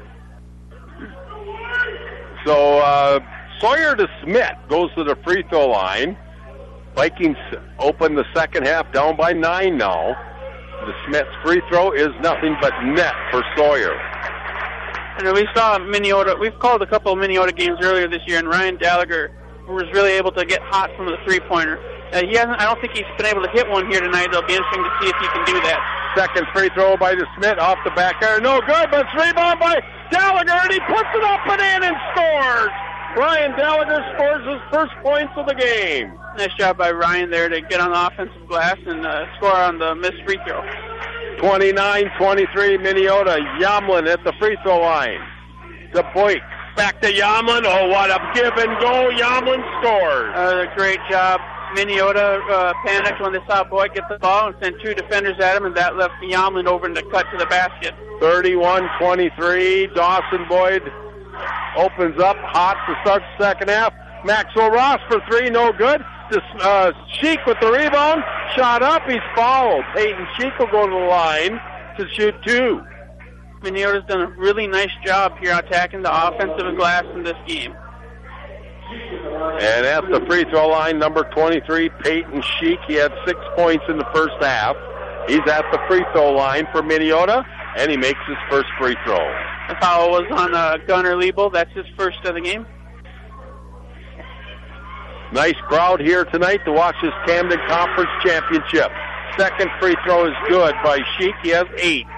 So Sawyer to Smith goes to the free throw line. Vikings open the second half down by 9 now. The Smith's free throw is nothing but net for Sawyer. And we saw Minneota. We've called a couple of Minneota games earlier this year, and Ryan Gallagher was really able to get hot from the three-pointer. He hasn't. I don't think he's been able to hit one here tonight. It'll be interesting to see if he can do that. Second free throw by the Smith off the back iron. No good, but it's rebound by Gallagher, and he puts it up and in and scores. Ryan Gallagher scores his first points of the game. Nice job by Ryan there to get on the offensive glass and score on the missed free throw. 29-23 Minneota. Yomlin at the free throw line. To Boyk. Back to Yomlin. Oh, what a give and go. Yomlin scores. A great job. Minneota panicked when they saw Boyk get the ball and sent 2 defenders at him, and that left Yomlin over to cut to the basket. 31-23. Dawson Boyd opens up hot to start the second half. Maxwell Ross for 3, no good. Sheik with the rebound. Shot up, he's fouled. Peyton Sheik will go to the line to shoot 2. Minneota's done a really nice job here attacking the offensive glass in this game. And at the free throw line, number 23, Peyton Sheik. He had 6 points in the first half. He's at the free throw line for Minneota, and he makes his first free throw. The foul was on Gunnar Liebel. That's his first of the game. Nice crowd here tonight to watch this Camden Conference Championship. Second free throw is good by Sheik. He has 8.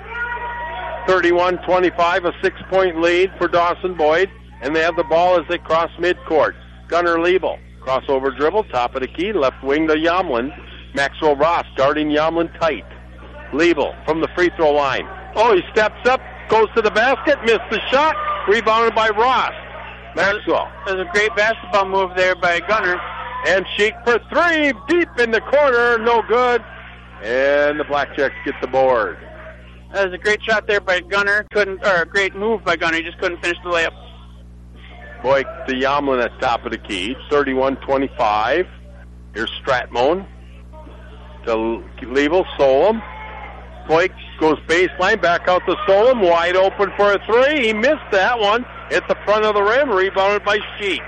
31-25, a 6-point lead for Dawson Boyd. And they have the ball as they cross midcourt. Gunnar Liebel, crossover dribble, top of the key, left wing to Yomlin. Maxwell Ross guarding Yomlin tight. Liebel from the free throw line. Oh, he steps up, goes to the basket, missed the shot, rebounded by Ross. Maxwell. There's a great basketball move there by Gunnar. And Sheik for 3, deep in the corner, no good. And the Blackjacks get the board. That was a great shot there by Gunnar. A great move by Gunnar. He just couldn't finish the layup. Boyk to Yomlin at top of the key. 31-25. Here's Stratmone to Liebel. Solom. Boyk goes baseline, back out to Solom. Wide open for a 3. He missed that one. Hit the front of the rim. Rebounded by Sheik.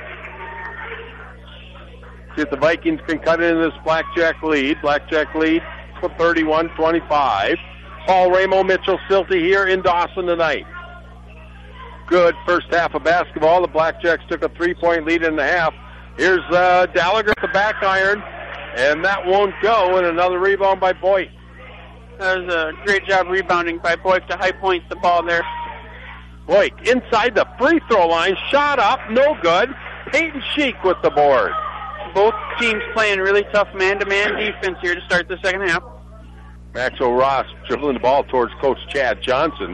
See if the Vikings can cut into this Blackjack lead. Blackjack lead for 31-25. Paul Ramo, Mitchell Silty here in Dawson tonight. Good first half of basketball. The Blackjacks took a 3-point lead in the half. Here's Gallagher at the back iron, and that won't go, and another rebound by Boyk. That was a great job rebounding by Boyk to high point the ball there. Boyk inside the free throw line, shot up, no good. Peyton Sheik with the board. Both teams playing really tough man-to-man defense here to start the second half. Maxwell Ross dribbling the ball towards Coach Chad Johnson.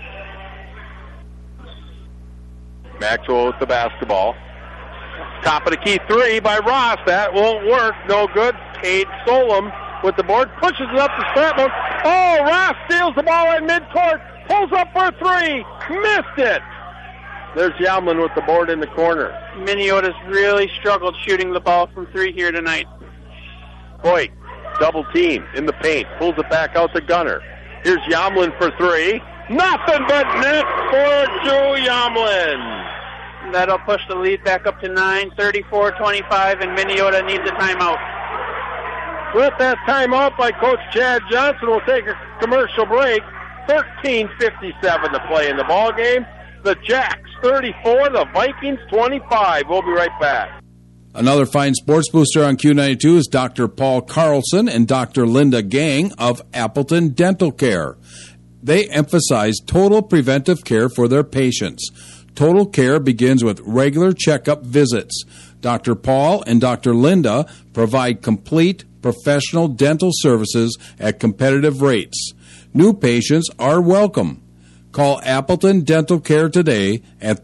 Maxwell with the basketball. Top of the key 3 by Ross. That won't work. No good. Cade Solom with the board. Pushes it up to Stratmone. Oh, Ross steals the ball in midcourt. Pulls up for a 3. Missed it. There's Yomlin with the board in the corner. Minneota's really struggled shooting the ball from 3 here tonight. Boyk, double team in the paint. Pulls it back out to Gunnar. Here's Yomlin for 3. Nothing but net for Drew Yomlin. That'll push the lead back up to 9, 34-25, and Minneota needs a timeout. With that timeout by Coach Chad Johnson, we'll take a commercial break. 13:57 to play in the ball game. The Jacks 34, the Vikings 25. We'll be right back. Another fine sports booster on Q92 is Dr. Paul Carlson and Dr. Linda Gang of Appleton Dental Care. They emphasize total preventive care for their patients. Total care begins with regular checkup visits. Dr. Paul and Dr. Linda provide complete professional dental services at competitive rates. New patients are welcome. Call Appleton Dental Care today at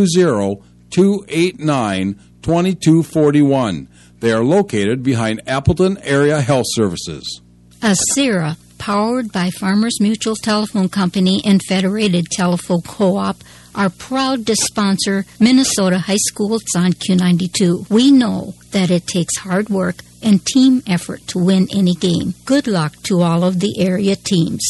320-289-2241. They are located behind Appleton Area Health Services. Acera, powered by Farmers Mutual Telephone Company and Federated Telephone Co-op, are proud to sponsor Minnesota High Schools on Q92. We know that it takes hard work and team effort to win any game. Good luck to all of the area teams.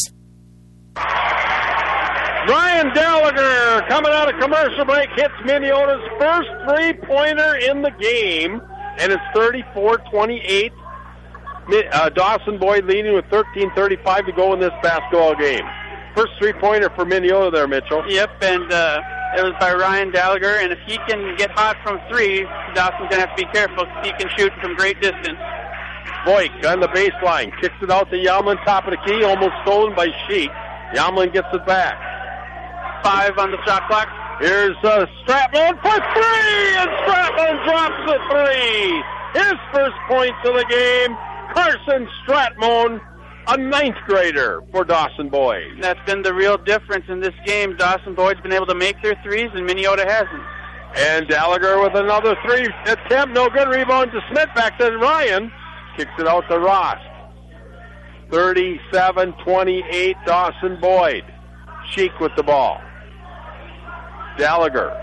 Ryan Gallagher coming out of commercial break hits Minneota's first three-pointer in the game, and it's 34-28. Dawson Boyd leading with 13:35 to go in this basketball game. First three-pointer for Minneota there, Mitchell. Yep, and it was by Ryan Gallagher, and if he can get hot from three, Dawson's going to have to be careful because he can shoot from great distance. Boyd on the baseline, kicks it out to Yamlin, top of the key, almost stolen by Sheik. Yamlin gets it back. 5 on the shot clock. Here's Stratmon for three, and Stratmon drops the three. His first points of the game. Carson Stratmon, a ninth grader for Dawson Boyd. That's been the real difference in this game. Dawson Boyd's been able to make their threes, and Minneota hasn't. And Gallagher with another three attempt. No good. Rebound to Smith. Back to Ryan. Kicks it out to Ross. 37-28, Dawson Boyd. Sheik with the ball. Gallagher.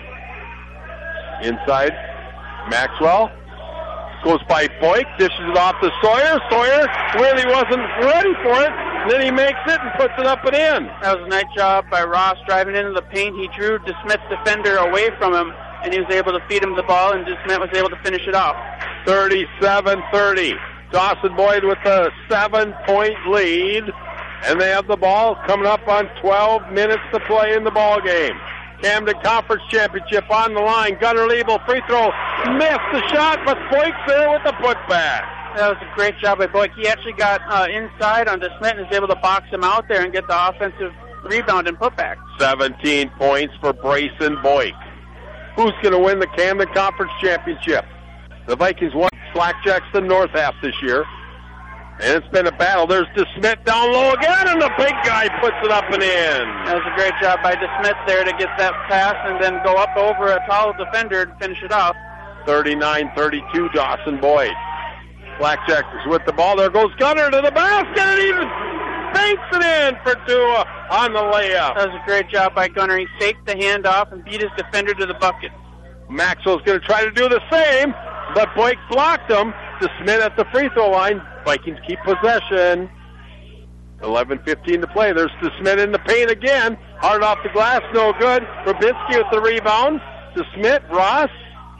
Inside. Maxwell. Goes by Boyd, dishes it off to Sawyer. Sawyer really wasn't ready for it. Then he makes it and puts it up and in. That was a nice job by Ross driving into the paint. He drew DeSmet's defender away from him, and he was able to feed him the ball, and DeSmet was able to finish it off. 37-30. Dawson Boyd with a 7-point lead, and they have the ball coming up on 12 minutes to play in the ball game. Camden Conference Championship on the line. Gunnar Liebel, free throw, missed the shot, but Boyd's there with the putback. That was a great job by Boyd. He actually got inside on DeSmet and was able to box him out there and get the offensive rebound and putback. 17 points for Brayson Boyd. Who's going to win the Camden Conference Championship? The Vikings won Slackjacks the North half this year. And it's been a battle. There's DeSmet down low again, and the big guy puts it up and in. That was a great job by DeSmet there to get that pass and then go up over a tall defender and finish it off. 39-32, Dawson Boyd. Blackjack is with the ball. There goes Gunnar to the basket, and he banks it in for Tua on the layup. That was a great job by Gunnar. He faked the handoff and beat his defender to the bucket. Maxwell's going to try to do the same, but Boyd blocked him. DeSmet at the free throw line. Vikings keep possession. 11:15 to play. There's DeSmet in the paint again. Hard off the glass, no good. Rabinski with the rebound. DeSmet, Ross.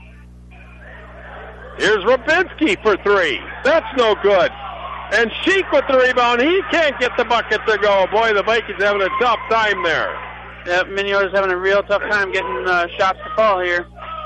Here's Rabinski for three. That's no good. And Sheik with the rebound. He can't get the bucket to go. Boy, the Vikings having a tough time there. Yep, Minneota's having a real tough time getting shots to fall here.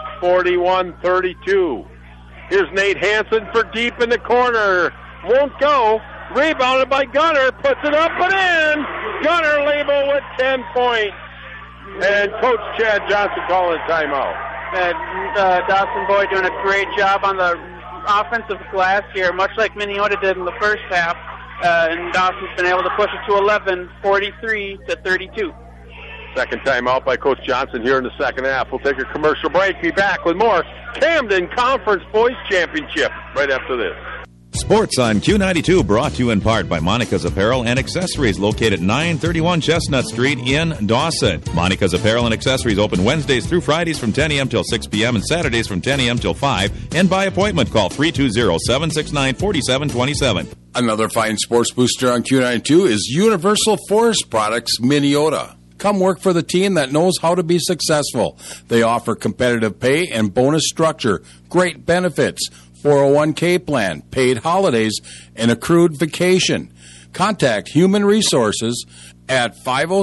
41-32. Here's Nate Hansen for deep in the corner. Won't go. Rebounded by Gunnar. Puts it up and in. Gunnar Liebel with 10 points. And Coach Chad Johnson calling a timeout. Dawson Boyd doing a great job on the offensive glass here, much like Minneota did in the first half. And Dawson's been able to push it to 11, 43-32. Second timeout by Coach Johnson here in the second half. We'll take a commercial break. Be back with more Camden Conference Boys Championship right after this. Sports on Q92 brought to you in part by Monica's Apparel and Accessories, located 931 Chestnut Street in Dawson. Monica's Apparel and Accessories open Wednesdays through Fridays from 10 a.m. till 6 p.m. and Saturdays from 10 a.m. till 5. And by appointment, call 320-769-4727. Another fine sports booster on Q92 is Universal Forest Products Minneota. Come work for the team that knows how to be successful. They offer competitive pay and bonus structure, great benefits, 401k plan, paid holidays, and accrued vacation. Contact Human Resources at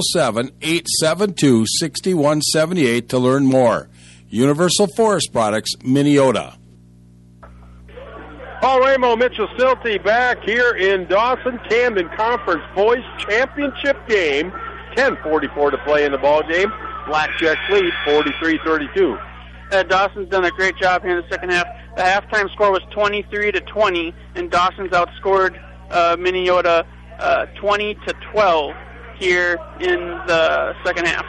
507-872-6178 to learn more. Universal Forest Products, Minneota. Paul Ramo, Mitchell Silty back here in Dawson. Camden Conference Boys Championship game. 10:44 to play in the ball game. Blackjacks lead 43-32. Dawson's done a great job here in the second half. The halftime score was 23-20, and Dawson's outscored Minneota 20-12 here in the second half.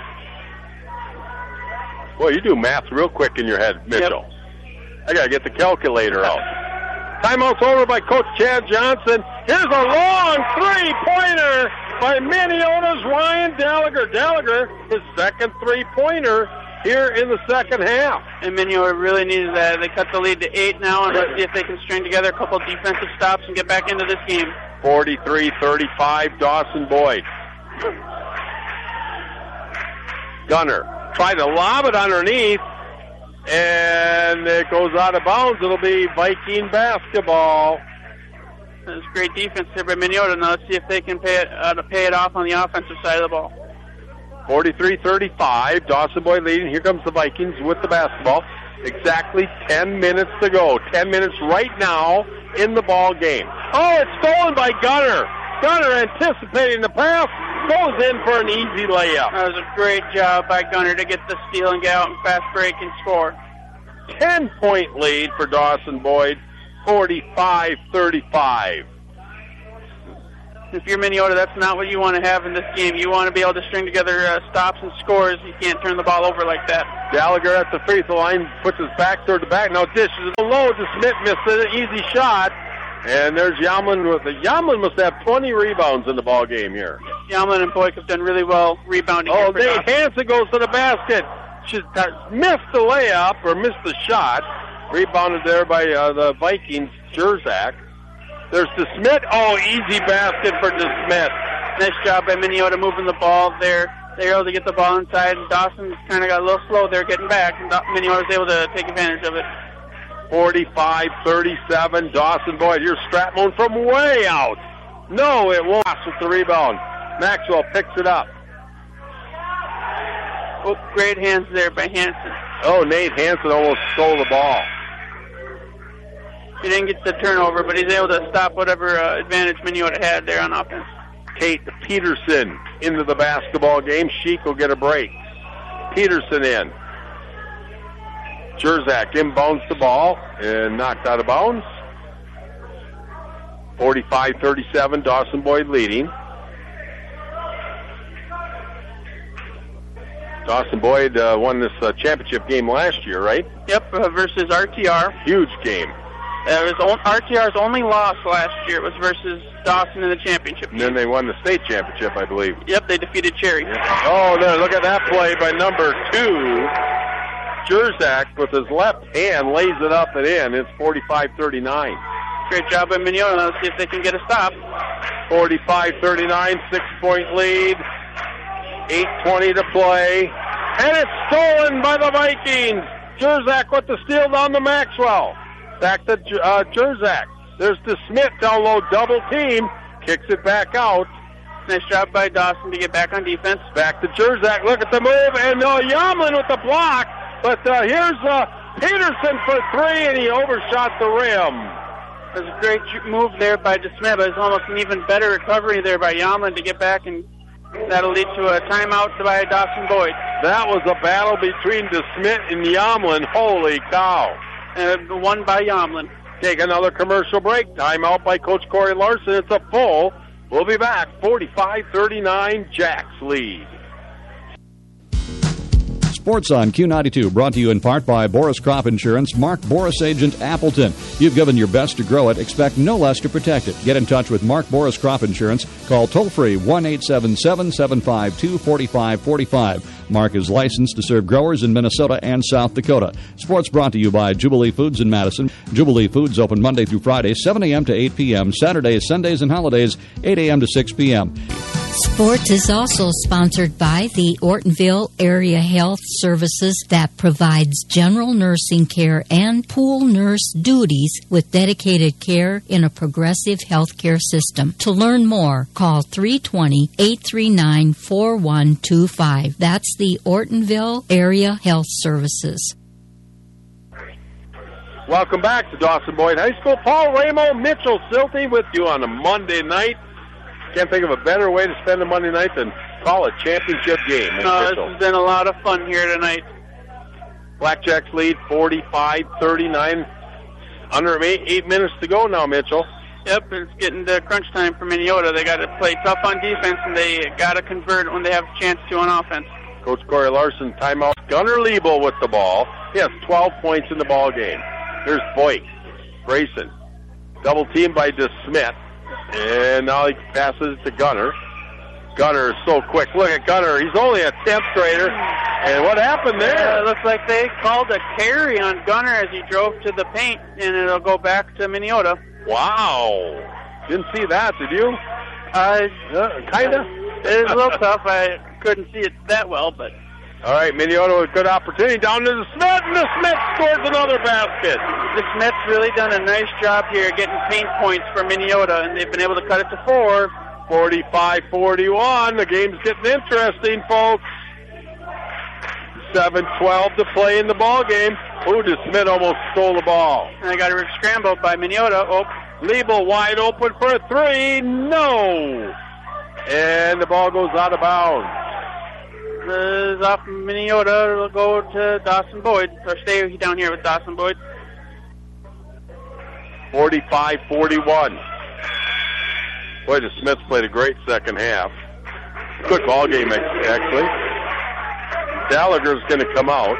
Well, you do math real quick in your head, Mitchell. Yep. I got to get the calculator out. Timeout's over by Coach Chad Johnson. Here's a long three-pointer by Minneota's Ryan Gallagher. Gallagher, his second three-pointer here in the second half. And Minneota really needs that. They cut the lead to 8 now, and let's see if they can string together a couple of defensive stops and get back into this game. 43-35, Dawson Boyd. Gunner tried to lob it underneath, and it goes out of bounds. It'll be Viking basketball. That's great defense here by Minneota. Now let's see if they can pay it off on the offensive side of the ball. 43-35, Dawson Boyd leading. Here comes the Vikings with the basketball. Exactly 10 minutes to go. 10 minutes right now in the ball game. Oh, it's stolen by Gunner. Gunner anticipating the pass, goes in for an easy layup. That was a great job by Gunner to get the steal and get out and fast break and score. 10-point lead for Dawson Boyd, 45-35. If you're Minneota, that's not what you want to have in this game. You want to be able to string together stops and scores. You can't turn the ball over like that. Gallagher at the free throw line puts his back toward the back. Now dishes it low to Smith, missed an easy shot. And there's Yamlin with it. Yamlin must have 20 rebounds in the ball game here. Yamlin and Boyd have done really well rebounding. Oh, Nate Hansen goes to the basket. She missed the layup or missed the shot. Rebounded there by the Vikings, Jerzak. There's DeSmith. Oh, easy basket for DeSmith. Nice job by Minneota moving the ball there. They were able to get the ball inside, and Dawson kind of got a little slow there getting back, and Minneota was able to take advantage of it. 45-37, Dawson Boyd. Here's Stratmon from way out. No, it won't. With the rebound. Maxwell picks it up. Oh, great hands there by Hansen. Oh, Nate Hansen almost stole the ball. He didn't get the turnover, but he's able to stop whatever advantage Minneota had there on offense. Kate Peterson into the basketball game. Sheik will get a break. Peterson in. Jerzak inbounds the ball and knocked out of bounds. 45-37, Dawson Boyd leading. Dawson Boyd won this championship game last year, right? Yep, versus RTR. Huge game. It was RTR's only loss last year was versus Dawson in the championship game. And then they won the state championship, I believe. Yep, they defeated Cherry. Oh, there, look at that play by number 2. Jerzak with his left hand lays it up and in. It's 45-39. Great job by Minneota. Let's see if they can get a stop. 45-39, 6-point lead. 8:20 to play. And it's stolen by the Vikings. Jerzak with the steal down to Maxwell. Back to Jerzak. There's DeSmith down low, double team. Kicks it back out. Nice job by Dawson to get back on defense. Back to Jerzak. Look at the move. And Yamlin with the block. But here's Peterson for 3, and he overshot the rim. There's a great move there by DeSmith, but it's almost an even better recovery there by Yamlin to get back, and that'll lead to a timeout by Dawson Boyd. That was a battle between DeSmith and Yamlin. Holy cow. Won by Yamlin. Take another commercial break. Timeout by Coach Corey Larson. It's a full. We'll be back. 45-39, Jacks lead. Sports on Q92, brought to you in part by Boris Crop Insurance, Mark Boris Agent, Appleton. You've given your best to grow it. Expect no less to protect it. Get in touch with Mark Boris Crop Insurance. Call toll-free 1-877-752-4545. Mark is licensed to serve growers in Minnesota and South Dakota. Sports brought to you by Jubilee Foods in Madison. Jubilee Foods open Monday through Friday, 7 a.m. to 8 p.m., Saturdays, Sundays, and holidays, 8 a.m. to 6 p.m. Sports is also sponsored by the Ortonville Area Health Services that provides general nursing care and pool nurse duties with dedicated care in a progressive health care system. To learn more, call 320-839-4125. That's the Ortonville Area Health Services. Welcome back to Dawson Boyd High School. Paul Ramo, Mitchell Silty with you on a Monday night. Can't think of a better way to spend a Monday night than call a championship game. No, this has been a lot of fun here tonight. Blackjacks lead 45-39. Under 8 minutes to go now, Mitchell. Yep, it's getting to crunch time for Minneota. They got to play tough on defense, and they got to convert when they have a chance to on offense. Coach Corey Larson, timeout. Gunnar Liebel with the ball. He has 12 points in the ball game. Here's Boyk. Grayson. Double teamed by DeSmith. And now he passes it to Gunnar. Gunnar is so quick. Look at Gunnar. He's only a 10th grader. And what happened there? It looks like they called a carry on Gunnar as he drove to the paint, and it'll go back to Minneota. Wow. Didn't see that, did you? Kind of. It is a little tough. I couldn't see it that well, but... All right, Minneota with good opportunity. Down to the Smith, and the Smith scores another basket. The Smith's really done a nice job here getting paint points for Minneota, and they've been able to cut it to 4. 45-41. The game's getting interesting, folks. 7:12 to play in the ball game. Ooh, DeSmith almost stole the ball. And they got a scramble by Minneota. Oh, Liebel wide open for a 3. No. And the ball goes out of bounds. This is off Minneota. It'll go to Dawson Boyd, or stay down here with Dawson Boyd. 45-41. Boy, the Smiths played a great second half. Good ball game, actually. Gallagher's going to come out.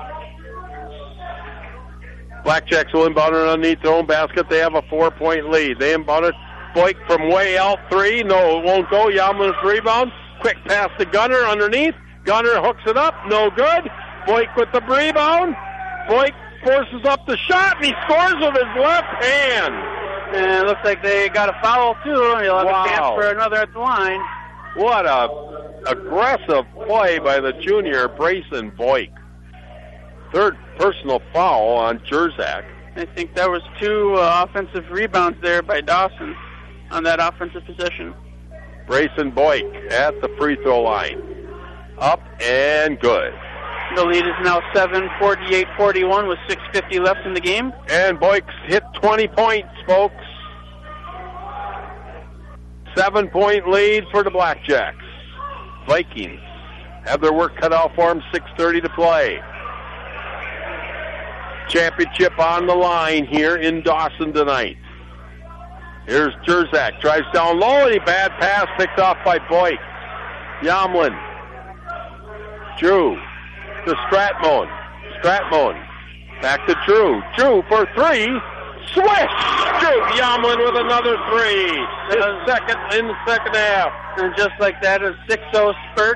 Blackjacks will inbound it underneath their own basket. They have a 4-point lead. They inbound it. Boyk from way out 3. No, it won't go. Yamlin's rebound. Quick pass to Gunnar underneath. Gunnar hooks it up. No good. Boyk with the rebound. Boyk forces up the shot, and he scores with his left hand. And it looks like they got a foul, too. He'll have a chance for another at the line. What a aggressive play by the junior, Brayson Boyk. Third personal foul on Jerzak. I think there was 2 offensive rebounds there by Dawson on that offensive possession. Brayson Boyk at the free throw line. Up and good. The lead is now 7-48-41 with 6:50 left in the game. And Boyk's hit 20 points, folks. 7-point lead for the Blackjacks. Vikings have their work cut out for them. 6:30 to play. Championship on the line here in Dawson tonight. Here's Jerzak. Drives down low, and a bad pass picked off by Boyk. Yamlin. Drew to Stratmon. Stratmon. Back to Drew. Drew for 3. Swish! Drew Yamlin with another 3. Second in the second half. And just like that, a 6-0 spurt.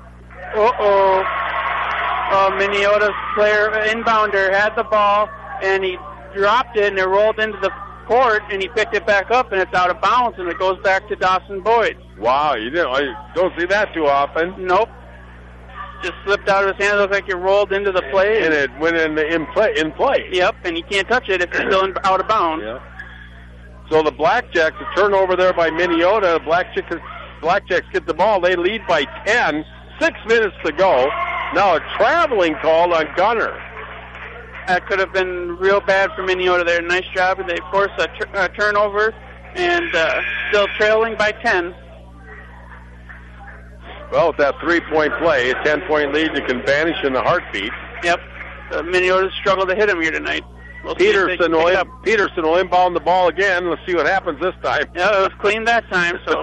Minneota's player, inbounder, had the ball, and he dropped it, and it rolled into the court, and he picked it back up, and it's out of bounds, and it goes back to Dawson Boyd. Wow, you don't see that too often. Nope. Just slipped out of his hand. It looked like it rolled into the play. And it went in play. Yep, and you can't touch it if it's still out of bounds. Yeah. So the Blackjacks, a turnover there by Minneota. Blackjacks get the ball. They lead by 10. 6 minutes to go. Now a traveling call on Gunnar. That could have been real bad for Minneota there. Nice job. They force a turnover and still trailing by 10. Well, with that 3-point play, a 10-point lead, you can vanish in a heartbeat. Yep. Minneota's struggled to hit him here tonight. Peterson will inbound the ball again. Let's see what happens this time. Yeah, it was clean that time, so.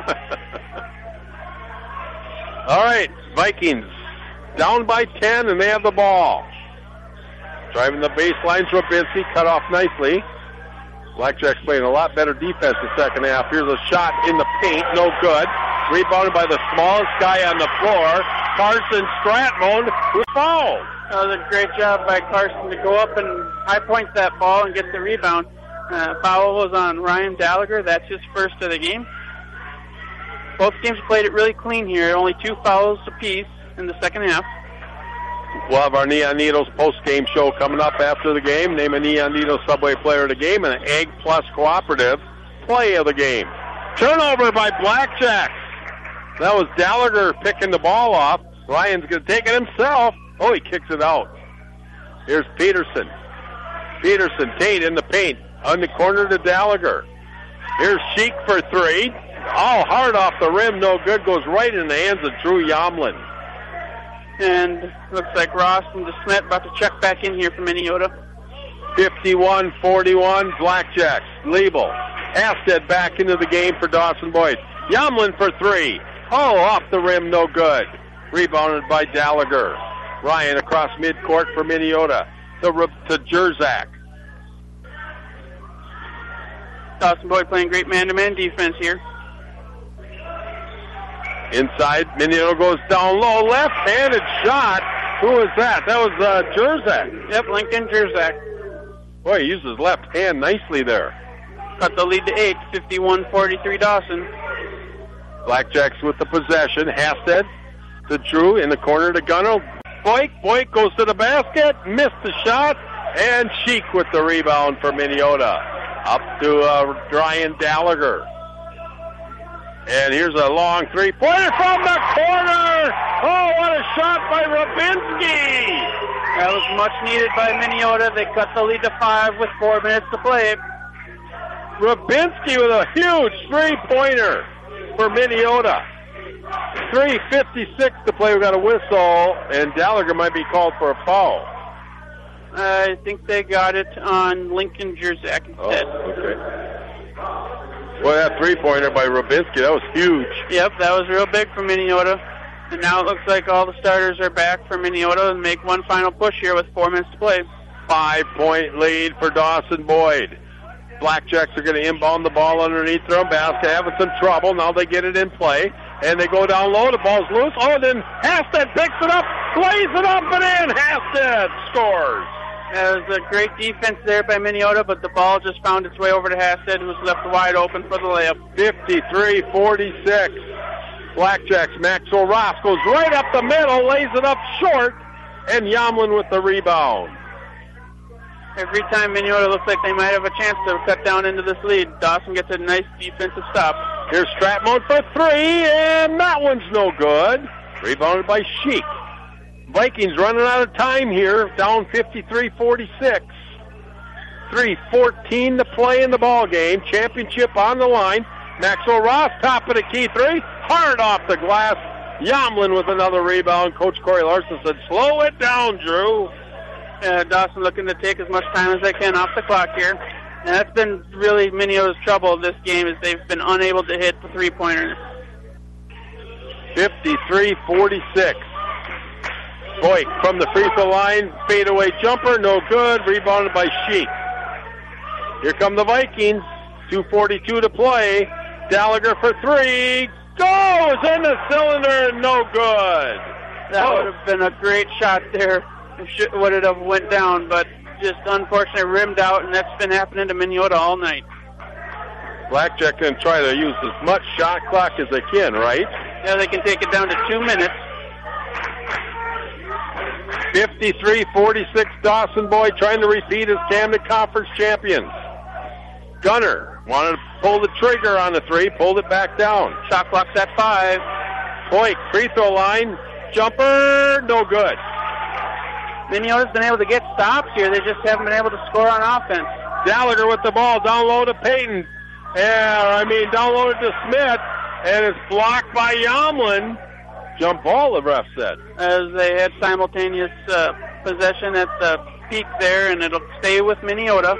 All right, Vikings down by 10, and they have the ball. Driving the baseline, Drabinski cut off nicely. Blackjacks playing a lot better defense the second half. Here's a shot in the paint, no good. Rebounded by the smallest guy on the floor, Carson Stratmon, who fouled. That was a great job by Carson to go up and high point that ball and get the rebound. Foul was on Ryan Gallagher. That's his first of the game. Both teams played it really clean here. Only 2 fouls apiece in the second half. We'll have our Neon Needles post-game show coming up after the game. Name a Neon Needles Subway player of the game and an Egg Plus Cooperative play of the game. Turnover by Blackjacks. That was Gallagher picking the ball off. Ryan's going to take it himself. Oh, he kicks it out. Here's Peterson. Tate in the paint. On the corner to Gallagher. Here's Sheik for 3. Oh, hard off the rim. No good. Goes right in the hands of Drew Yamlin. And looks like Ross and DeSmet about to check back in here for Minneota. 51-41, Blackjacks. Liebel. Hasted back into the game for Dawson Boyd. Yamlin for three. Oh, off the rim, no good. Rebounded by Gallagher. Ryan across midcourt for Minneota to Jerzak. Dawson Boyd playing great man-to-man defense here. Inside, Minneota goes down low, left-handed shot. Who is that? That was Jerzak. Yep, Lincoln Jerzak. Boy, he used his left hand nicely there. Cut the lead to 8, 51-43 Dawson. Blackjacks with the possession. Hasted to Drew in the corner to Gunner. Boyk goes to the basket, missed the shot, and Sheik with the rebound for Minneota. Up to Ryan Gallagher. And here's a long three-pointer from the corner. Oh, what a shot by Rabinski. That was much needed by Minneota. They cut the lead to 5 with 4 minutes to play. Rabinski with a huge three-pointer for Minneota. 3:56 to play. We got a whistle, and Gallagher might be called for a foul. I think they got it on Lincoln Jerzak instead. Oh, okay. Well, that three-pointer by Rabinski, that was huge. Yep, that was real big for Minneota. And now it looks like all the starters are back for Minneota and make one final push here with 4 minutes to play. 5-point lead for Dawson Boyd. Blackjacks are going to inbound the ball underneath their own basket, having some trouble. Now they get it in play, and they go down low. The ball's loose. Oh, then Hasted picks it up, lays it up and in. Hasted scores. That was a great defense there by Minneota, but the ball just found its way over to Hasted, who was left wide open for the layup. 53-46. Blackjacks. Maxwell Ross goes right up the middle, lays it up short, and Yamlin with the rebound. Every time Minneota looks like they might have a chance to cut down into this lead, Dawson gets a nice defensive stop. Here's Stratmont for three, and that one's no good. Rebounded by Sheik. Vikings running out of time here, down 53-46. 3:14 to play in the ball game. Championship on the line. Maxwell Ross, top of the key three, hard off the glass. Yamlin with another rebound. Coach Corey Larson said, slow it down, Drew. Dawson looking to take as much time as they can off the clock here. And that's been really Minneota's trouble this game, is they've been unable to hit the three-pointers. 53-46. Boyk from the free throw line, fadeaway jumper, no good, rebounded by Sheik. Here come the Vikings, 2:42 to play. Gallagher for three, goes in the cylinder, no good. That would have been a great shot there. It would have went down, but just unfortunately rimmed out, and that's been happening to Minneota all night. Blackjack can try to use as much shot clock as they can, right? Yeah, they can take it down to 2 minutes. 53-46, Dawson Boyd trying to repeat as Camden Conference champions. Gunner wanted to pull the trigger on the three, pulled it back down. Shot clock's at 5. Boyd, free throw line, jumper, no good. Minneota's been able to get stops here. They just haven't been able to score on offense. Gallagher with the ball, down low to Payton. Down low to Smith, and it's blocked by Yamlin. Jump ball, the ref said. As they had simultaneous possession at the peak there, and it'll stay with Minneota.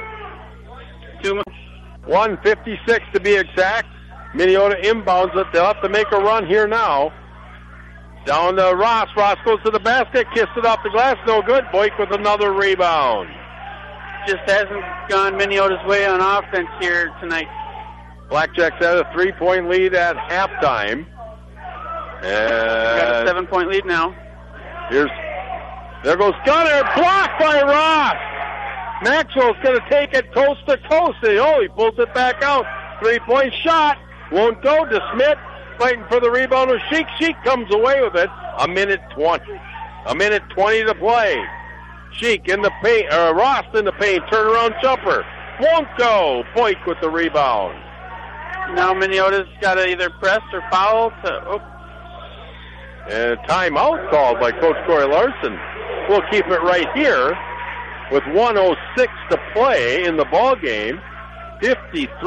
1:56 to be exact. Minneota inbounds it. They'll have to make a run here now. Down to Ross. Ross goes to the basket, kissed it off the glass, no good. Boyk with another rebound. Just hasn't gone Minneota's way on offense here tonight. Blackjacks had a 3-point lead at halftime. Got a 7-point lead now. There goes Gunner, blocked by Ross. Maxwell's going to take it coast to coast. He pulls it back out. 3-point shot. Won't go. DeSmet fighting for the rebound with Sheik. Sheik comes away with it. A minute 20 to play. Sheik in the paint, Ross in the paint. Turnaround jumper. Won't go. Boyk with the rebound. Now Minneota's got to either press or foul And a timeout called by Coach Corey Larson. We'll keep it right here with 1:06 to play in the ball game.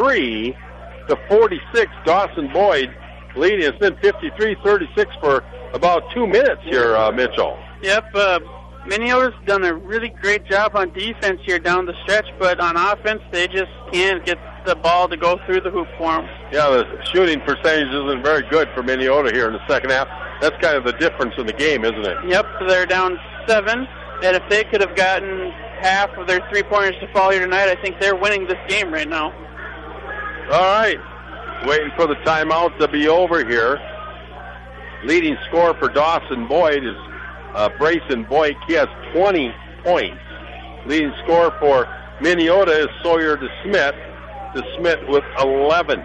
53-46. Dawson Boyd leading. It's been 53-36 for about 2 minutes here, Mitchell. Yep, Minneota's done a really great job on defense here down the stretch, but on offense, they just can't get the ball to go through the hoop for them. Yeah, the shooting percentage isn't very good for Minneota here in the second half. That's kind of the difference in the game, isn't it? Yep, they're down 7, and if they could have gotten half of their three-pointers to fall here tonight, I think they're winning this game right now. All right, waiting for the timeout to be over here. Leading scorer for Dawson Boyd is Brayson Boyk. He has 20 points. Leading scorer for Minneota is Sawyer DeSmit. DeSmit with 11.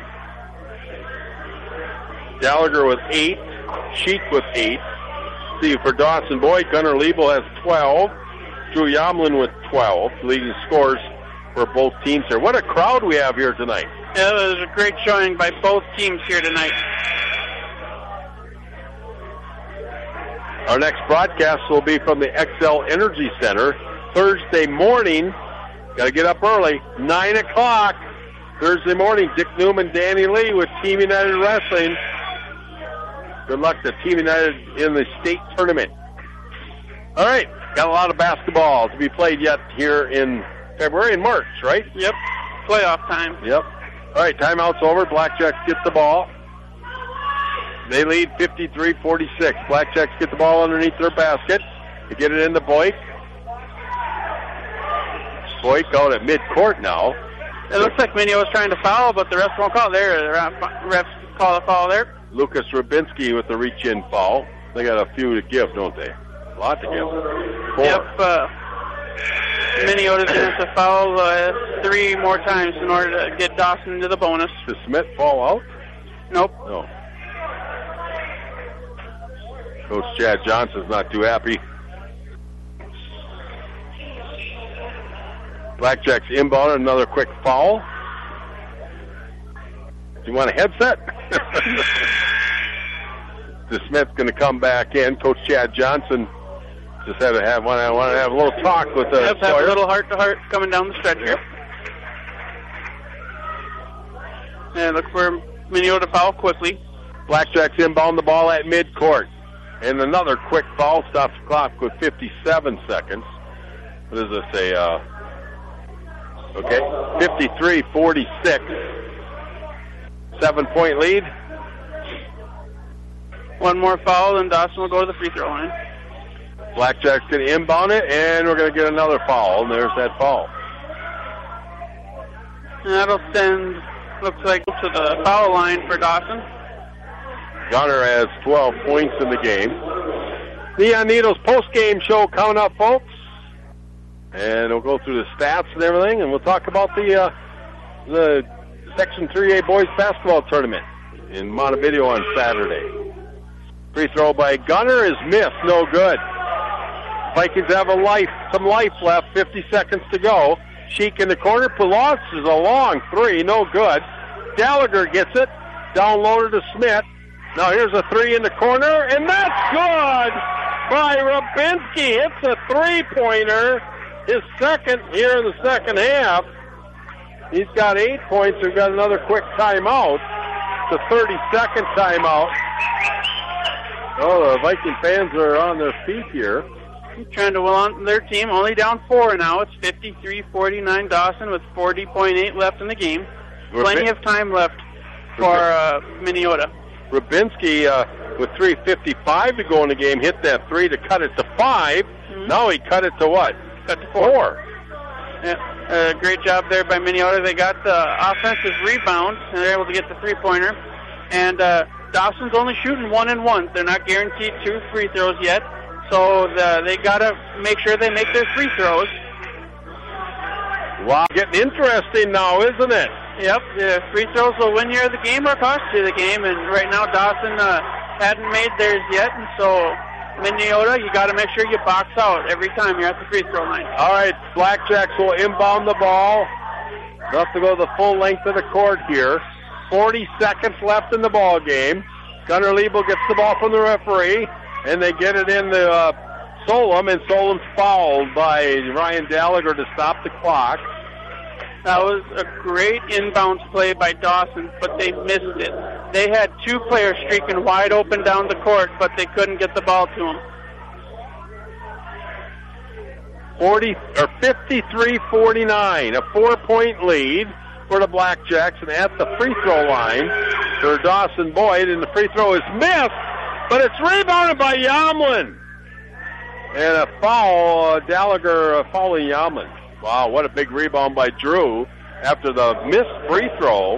Gallagher with 8. Sheik with 8. See, for Dawson Boyd, Gunnar Liebel has 12. Drew Yomlin with 12. Leading scorers for both teams here. What a crowd we have here tonight. Yeah, it was a great showing by both teams here tonight. Our next broadcast will be from the XL Energy Center Thursday morning. Got to get up early, 9 o'clock Thursday morning. Dick Newman, Danny Lee with Team United Wrestling. Good luck to Team United in the state tournament. All right, got a lot of basketball to be played yet here in February and March, right? Yep, playoff time. Yep. All right, timeout's over. Blackjacks get the ball. They lead 53-46. Blackjacks get the ball underneath their basket. They get it into Boyk. Boyk out at midcourt now. It looks like Minneota's trying to foul, but the refs won't call there. The refs call a foul there. Lucas Rabinski with the reach-in foul. They got a few to give, don't they? A lot to give. 4. Yep. Minneota's going to have to foul 3 more times in order to get Dawson to the bonus. Does Smith fall out? Nope. No. Coach Chad Johnson's not too happy. Blackjacks inbound, another quick foul. Do you want a headset? Smith's going to come back in. Coach Chad Johnson just want to have a little talk with the Have a little heart-to-heart coming down the stretch here. And look for Minneota to foul quickly. Blackjacks inbound the ball at midcourt. And another quick foul stops the clock with 57 seconds. What does this say? 53-46. 7-point lead. One more foul, and Dawson will go to the free throw line. Blackjack's going to inbound it, and we're going to get another foul, and there's that foul. And that'll send, looks like, to the foul line for Dawson. Gunner has 12 points in the game. Neon Needles post-game show coming up, folks. And we'll go through the stats and everything, and we'll talk about the Section 3A boys basketball tournament in Montevideo on Saturday. Free throw by Gunner is missed, no good. Vikings have some life left, 50 seconds to go. Sheik in the corner, Poulos is a long 3, no good. Gallagher gets it, down low to Smith. Now here's a 3 in the corner, and that's good by Rabinski. It's a 3-pointer, his second here in the second half. He's got 8 points. We've got another quick timeout. It's a 30-second timeout. Oh, the Viking fans are on their feet here. Trying to will on their team. Only down 4 now. It's 53-49 Dawson with 40.8 left in the game. Plenty of time left for Minneota. Rabinski with 3:55 to go in the game hit that 3 to cut it to 5. Mm-hmm. Now he cut it to what? Cut to 4. Yeah, great job there by Minneota. They got the offensive rebound, and they're able to get the 3-pointer. And Dawson's only shooting 1 and 1. They're not guaranteed 2 free throws yet, so they got to make sure they make their free throws. Wow, getting interesting now, isn't it? Yep, the free throws will win you the game or cost you the game, and right now Dawson hadn't made theirs yet, and so Minneota, you got to make sure you box out every time you're at the free throw line. All right, Blackjacks will inbound the ball. They'll have to go the full length of the court here. 40 seconds left in the ball game. Gunnar Liebel gets the ball from the referee, and they get it into Solom, and Solom's fouled by Ryan Gallagher to stop the clock. That was a great inbounds play by Dawson, but they missed it. They had two players streaking wide open down the court, but they couldn't get the ball to them. 53-49, a 4-point lead for the Blackjacks, and at the free throw line for Dawson Boyd, and the free throw is missed, but it's rebounded by Yamlin. And a foul, Gallagher fouling Yamlin. Wow, what a big rebound by Drew after the missed free throw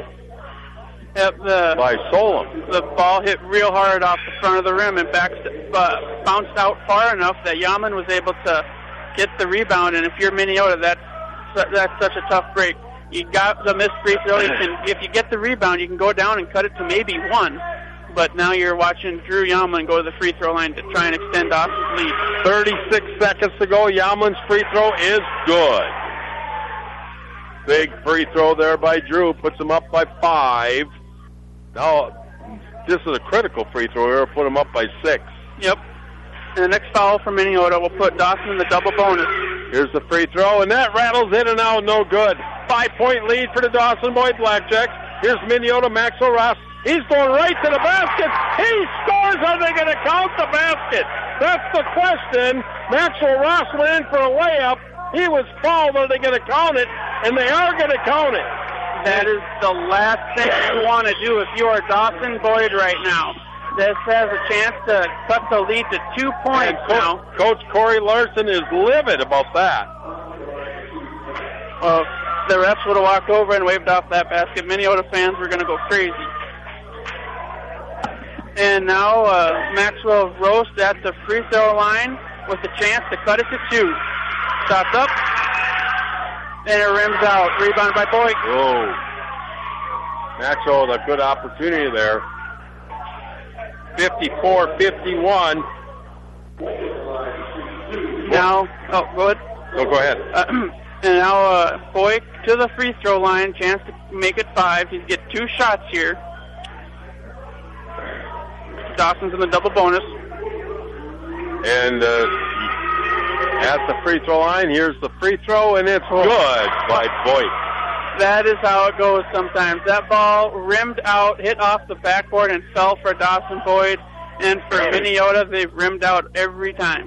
by Solom. The ball hit real hard off the front of the rim and bounced out far enough that Yamlin was able to get the rebound. And if you're Minneota, that's such a tough break. You got the missed free throw. If you get the rebound, you can go down and cut it to maybe one. But now you're watching Drew Yamlin go to the free throw line to try and extend Dawson's lead. 36 seconds to go. Yamlin's free throw is good. Big free throw there by Drew. Puts him up by 5. Now, this is a critical free throw here. Put him up by 6. Yep. And the next foul for Minneota will put Dawson in the double bonus. Here's the free throw, and that rattles in and out. No good. 5-point lead for the Dawson Boyd Blackjacks. Here's Minneota, Maxwell Ross. He's going right to the basket. He scores. Are they going to count the basket? That's the question. Maxwell Ross went in for a layup. He was fouled. Are they going to count it? And they are going to count it. That is the last thing you want to do if you are Dawson Boyd right now. This has a chance to cut the lead to 2 points now. Coach Corey Larson is livid about that. Well, the refs would have walked over and waved off that basket. Minneota fans were going to go crazy. And now Maxwell Roast at the free throw line with a chance to cut it to 2. Shots up. And it rims out. Rebounded by Boyd. Whoa. Maxwell with a good opportunity there. 54-51. Now, go ahead. No, go ahead. And now Boyd to the free throw line. Chance to make it 5. He's get 2 shots here. Dawson's in the double bonus. And at the free throw line, here's the free throw, and it's good by Boyd. That is how it goes sometimes. That ball rimmed out, hit off the backboard, and fell for Dawson Boyd. And for Minneota, they've rimmed out every time.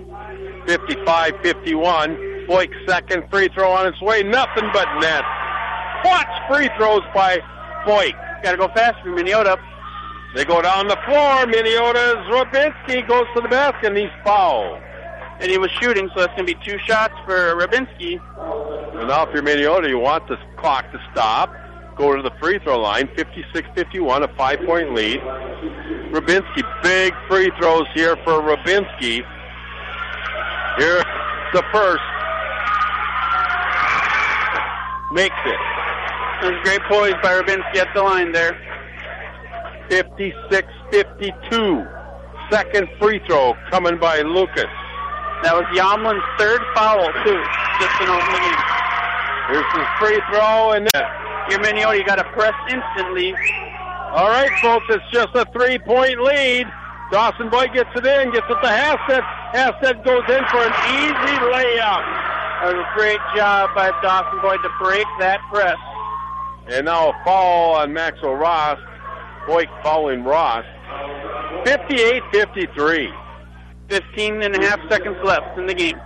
55-51. Boyd's second free throw on its way. Nothing but net. Clutch free throws by Boyd. Got to go fast for Minneota. They go down the floor. Minneota's Rabinski goes to the basket, and he's fouled. And he was shooting, so that's going to be 2 shots for Rabinski. And now if you're Minneota, you want the clock to stop. Go to the free throw line. 56-51, a 5-point lead. Rabinski, big free throws here for Rabinski. Here's the first. Makes it. That was great poise by Rabinski at the line there. 56-52. Second free throw coming by Lucas. That was Yamlin's 3rd foul, too, just to open the game. Here's his free throw, and you're Minneota, you got to press instantly. All right, folks, it's just a 3-point lead. Dawson Boyd gets it in, gets it to Hassett. Hassett goes in for an easy layup. That was a great job by Dawson Boyd to break that press. And now a foul on Maxwell Ross. Boyd fouling Ross. 58-53. 15 and a half seconds left in the game.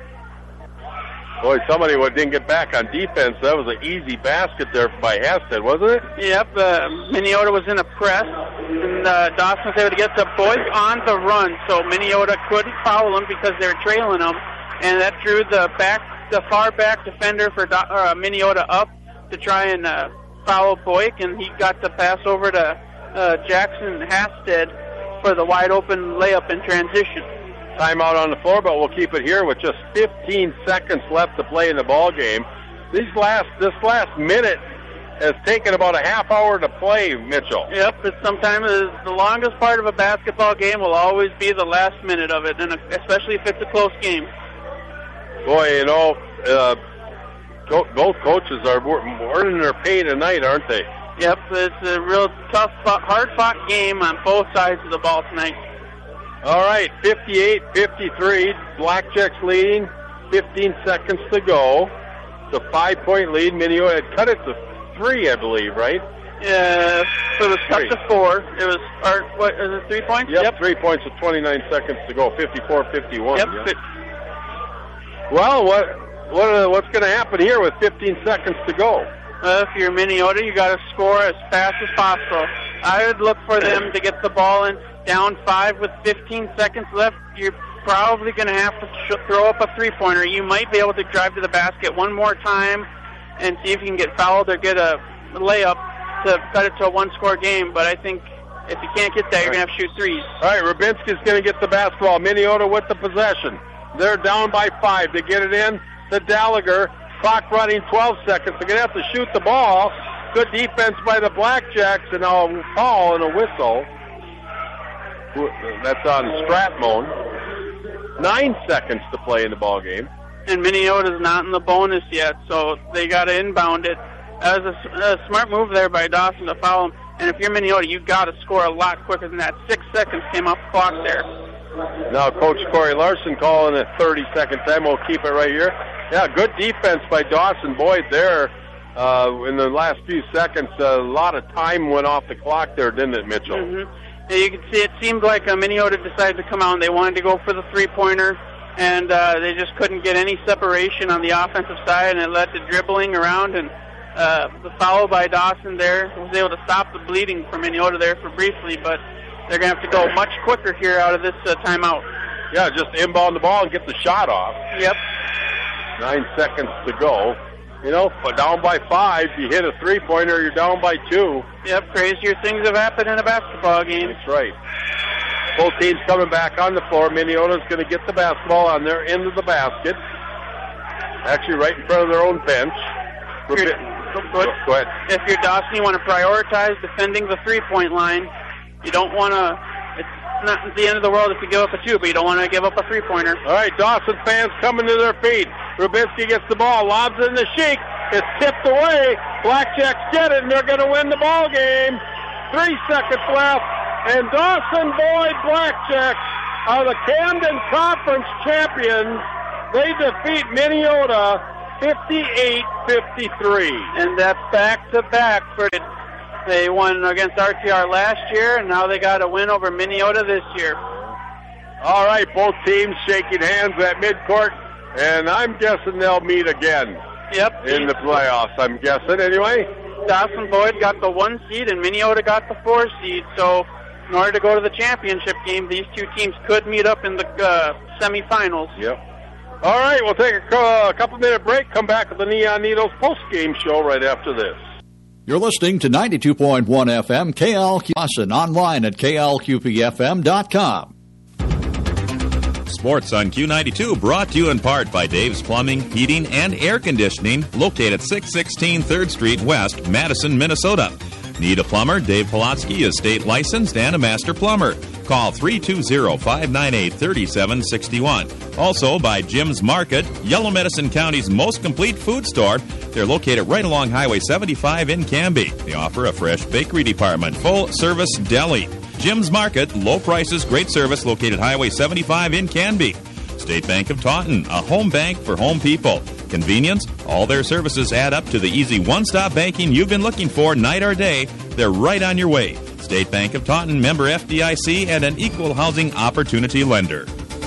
Boy, somebody didn't get back on defense. That was an easy basket there by Hassett, wasn't it? Yep. Minneota was in a press, and Dawson was able to get the Boyd on the run, so Minneota couldn't foul him because they were trailing him, and that drew the far back defender for Minneota up to try and foul Boyd, and he got the pass over to Jackson Hasted for the wide open layup in transition. Timeout on the floor, but we'll keep it here with just 15 seconds left to play in the ball game. This last minute has taken about a half hour to play, Mitchell. Yep, sometimes the longest part of a basketball game will always be the last minute of it, and especially if it's a close game. Boy, you know, both coaches are earning their pay tonight, aren't they? Yep, it's a real tough, hard-fought game on both sides of the ball tonight. All right, 58-53, Blackjacks leading, 15 seconds to go. It's a 5-point lead. Minneota had cut it to 3, I believe, right? So it was up to 4. It was, or what is it, 3 points? Yep. 3 points with 29 seconds to go. 54-51. Yep. Yeah. Well, what's going to happen here with 15 seconds to go? If you're Minneota, you got to score as fast as possible. I would look for them to get the ball in down 5 with 15 seconds left. You're probably going to have to throw up a 3-pointer. You might be able to drive to the basket one more time and see if you can get fouled or get a layup to cut it to a one-score game. But I think if you can't get that, you're going to have to shoot threes. All right, Rubinski's going to get the basketball. Minneota with the possession. They're down by 5. They get it in to Gallagher. Clock running 12 seconds. They're going to have to shoot the ball. Good defense by the Blackjacks, and now a foul and a whistle. That's on Stratmone. 9 seconds to play in the ball game. And Minneota's not in the bonus yet, so they got to inbound it. That was a smart move there by Dawson to foul him. And if you're Minneota, you got to score a lot quicker than that. 6 seconds came off the clock there. Now Coach Corey Larson calling it 30-second time. We'll keep it right here. Yeah, good defense by Dawson Boyd there. In the last few seconds, a lot of time went off the clock there, didn't it, Mitchell? Mm-hmm. Yeah, you can see it seemed like Minneota decided to come out and they wanted to go for the 3-pointer, and they just couldn't get any separation on the offensive side, and it led to dribbling around, and the foul by Dawson there was able to stop the bleeding for Minneota there for briefly, but they're going to have to go much quicker here out of this timeout. Yeah, just inbound the ball and get the shot off. Yep. 9 seconds to go. You know, but down by 5, you hit a 3-pointer, you're down by 2. Yep, crazier things have happened in a basketball game. That's right. Both teams coming back on the floor. Minneota's going to get the basketball on their end of the basket. Actually, right in front of their own bench. Go ahead. If you're Dawson, you want to prioritize defending the 3-point line. You don't want to... It's not the end of the world if you give up a 2, but you don't want to give up a 3-pointer. All right, Dawson fans coming to their feet. Rubinski gets the ball, lobs it in the Sheik. It's tipped away. Blackjacks get it, and they're going to win the ball game. 3 seconds left, and Dawson Boyd Blackjacks are the Camden Conference champions. They defeat Minneota 58-53. And that's back-to-back for it. They won against RTR last year, and now they got a win over Minneota this year. All right, both teams shaking hands at midcourt, and I'm guessing they'll meet again. Yep. In the playoffs, I'm guessing, anyway. Dawson Boyd got the 1 seed, and Minneota got the 4 seed, so in order to go to the championship game, these two teams could meet up in the semifinals. Yep. All right, we'll take a couple-minute break, come back with the Neon Needles post-game show right after this. You're listening to 92.1 FM KLQ Dawson, online at klqpfm.com. Sports on Q92 brought to you in part by Dave's Plumbing, Heating, and Air Conditioning, located at 616 3rd Street West, Madison, Minnesota. Need a plumber? Dave Polotsky is state licensed and a master plumber. Call 320-598-3761. Also by Jim's Market, Yellow Medicine County's most complete food store. They're located right along Highway 75 in Canby. They offer a fresh bakery department, full-service deli. Jim's Market, low prices, great service, located Highway 75 in Canby. State Bank of Taunton, a home bank for home people. Convenience, all their services add up to the easy one-stop banking you've been looking for night or day. They're right on your way. State Bank of Taunton, member FDIC, and an equal housing opportunity lender.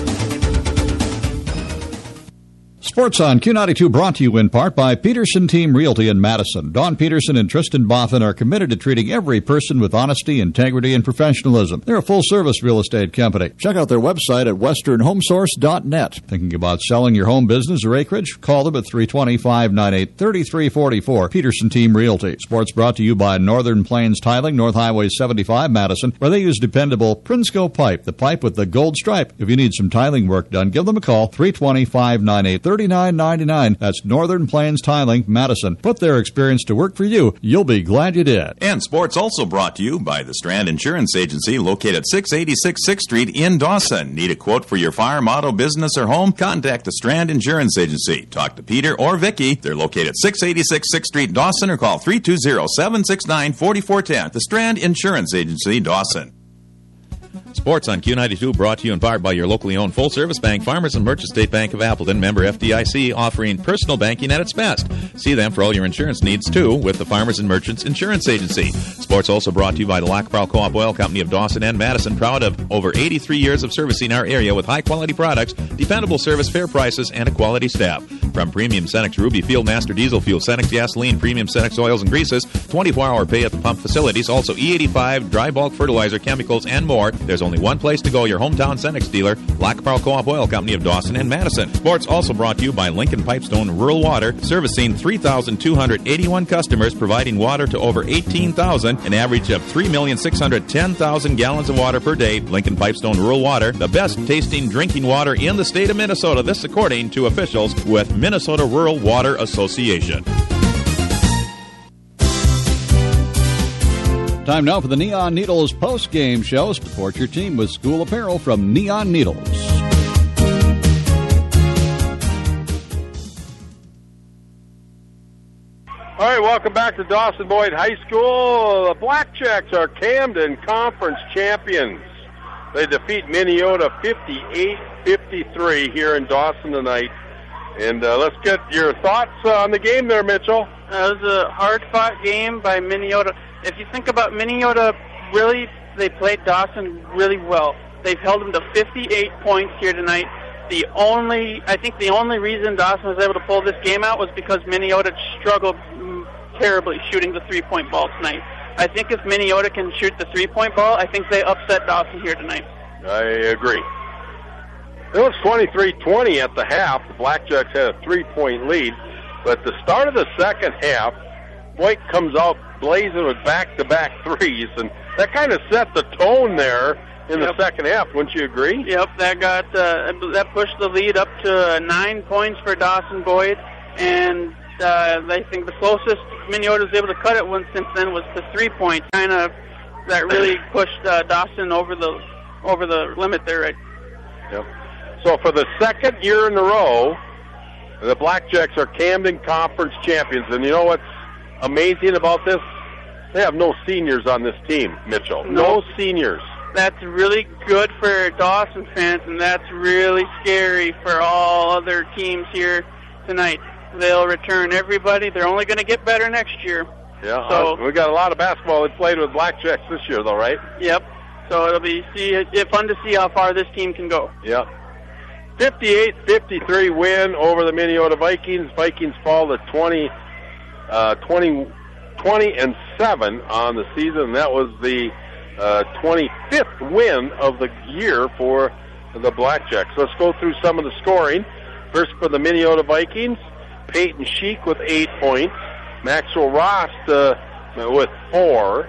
Sports on Q92 brought to you in part by Peterson Team Realty in Madison. Don Peterson and Tristan Boffin are committed to treating every person with honesty, integrity, and professionalism. They're a full-service real estate company. Check out their website at westernhomesource.net. Thinking about selling your home business or acreage? Call them at 320-598-3344. Peterson Team Realty. Sports brought to you by Northern Plains Tiling, North Highway 75, Madison, where they use dependable Prinsco pipe, the pipe with the gold stripe. If you need some tiling work done, give them a call, 320-598-3999. That's Northern Plains Tiling, Madison. Put their experience to work for you. You'll be glad you did. And sports also brought to you by the Strand Insurance Agency, located at 686 6th Street in Dawson. Need a quote for your farm, auto, business, or home? Contact the Strand Insurance Agency. Talk to Peter or Vicky. They're located at 686 6th Street, Dawson, or call 320-769-4410. The Strand Insurance Agency, Dawson. Sports on Q92 brought to you in part by your locally owned full-service bank, Farmers and Merchant State Bank of Appleton, member FDIC, offering personal banking at its best. See them for all your insurance needs, too, with the Farmers and Merchants Insurance Agency. Sports also brought to you by the Lackawanna Co-op Oil Company of Dawson and Madison, proud of over 83 years of servicing our area with high-quality products, dependable service, fair prices, and a quality staff. From Premium Cenex Ruby Field Master Diesel Fuel, Cenex Gasoline, Premium Cenex Oils and Greases, 24-hour pay at the pump facilities, also E85, dry bulk fertilizer, chemicals, and more. There's only one place to go, your hometown Cenex dealer, Lackawanna Co-op Oil Company of Dawson and Madison. Sports also brought to you by Lincoln Pipestone Rural Water, servicing 3,281 customers, providing water to over 18,000, an average of 3,610,000 gallons of water per day. Lincoln Pipestone Rural Water, the best tasting drinking water in the state of Minnesota. This according to officials with Minnesota Rural Water Association. Time now for the Neon Needles post-game show. Support your team with school apparel from Neon Needles. All right, welcome back to Dawson Boyd High School. The Blackjacks are Camden Conference champions. They defeat Minneota 58-53 here in Dawson tonight. And let's get your thoughts on the game there, Mitchell. It was a hard-fought game by Minneota. If you think about Minneota, really, they played Dawson really well. They've held them to 58 points here tonight. I think the only reason Dawson was able to pull this game out was because Minneota struggled terribly shooting the three-point ball tonight. I think if Minneota can shoot the three-point ball, I think they upset Dawson here tonight. I agree. It was 23-20 at the half. The Blackjacks had a three-point lead. But at the start of the second half, Boyd comes out blazing with back-to-back threes, and that kind of set the tone there in the second half. Wouldn't you agree? Yep, that pushed the lead up to 9 points for Dawson Boyd, and I think the closest Minneota was able to cut it since then was the 3 points. That really pushed Dawson over the limit there. Right? Yep. So for the second year in a row, the Blackjacks are Camden Conference champions, and you know what's amazing about this? They have no seniors on this team, Mitchell. No seniors. That's really good for Dawson fans, and that's really scary for all other teams here tonight. They'll return everybody. They're only going to get better next year. Yeah, so we got a lot of basketball that played with Blackjacks this year, though, right? Yep. So it'll be fun to see how far this team can go. Yep. 58-53 win over the Minneota Vikings. Vikings fall to 20-7 on the season, and that was the 25th win of the year for the Blackjacks. Let's go through some of the scoring. First for the Minneota Vikings, Peyton Sheik with 8 points, Maxwell Rost with 4,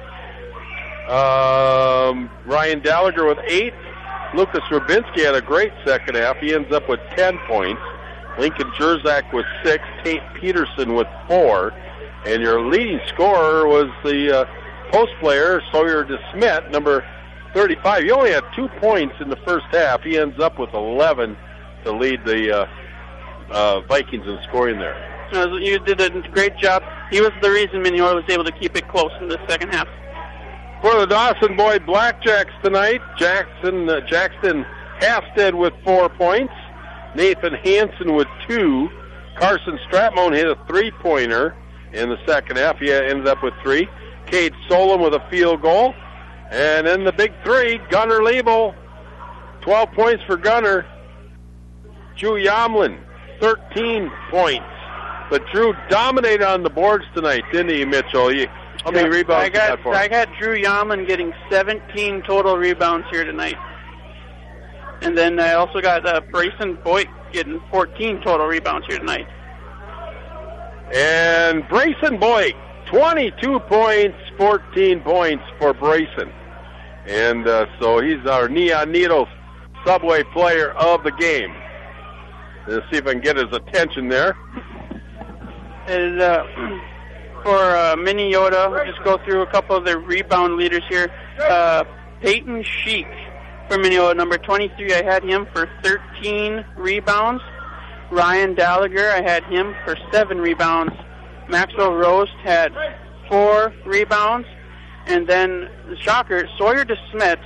Ryan Gallagher with 8, Lucas Rubinski had a great second half. He ends up with 10 points. Lincoln Jerzak with 6, Tate Peterson with 4, and your leading scorer was the post player, Sawyer DeSmit, number 35. He only had 2 points in the first half. He ends up with 11 to lead the Vikings in scoring there. You did a great job. He was the reason Minneota was able to keep it close in the second half. For the Dawson Boyd Blackjacks tonight, Jackson Halstead with 4 points, Nathan Hansen with 2, Carson Stratmone hit a 3-pointer in the second half. He ended up with 3. Cade Solon with a field goal. And then the big 3, Gunnar Liebel, 12 points for Gunnar. Drew Yomlin, 13 points. But Drew dominated on the boards tonight, didn't he, Mitchell? How many rebounds you got for him? I got Drew Yomlin getting 17 total rebounds here tonight. And then I also got Brayson Boyd getting 14 total rebounds here tonight. And Brayson Boyd, 22 points, 14 points for Brayson. And so he's our Neon Needles Subway player of the game. Let's see if I can get his attention there. And for Minneota, we'll just go through a couple of their rebound leaders here. Peyton Sheik for Minneota, number 23, I had him for 13 rebounds. Ryan Gallagher, I had him for 7 rebounds. Maxwell Rost had 4 rebounds. And then, shocker, Sawyer DeSmit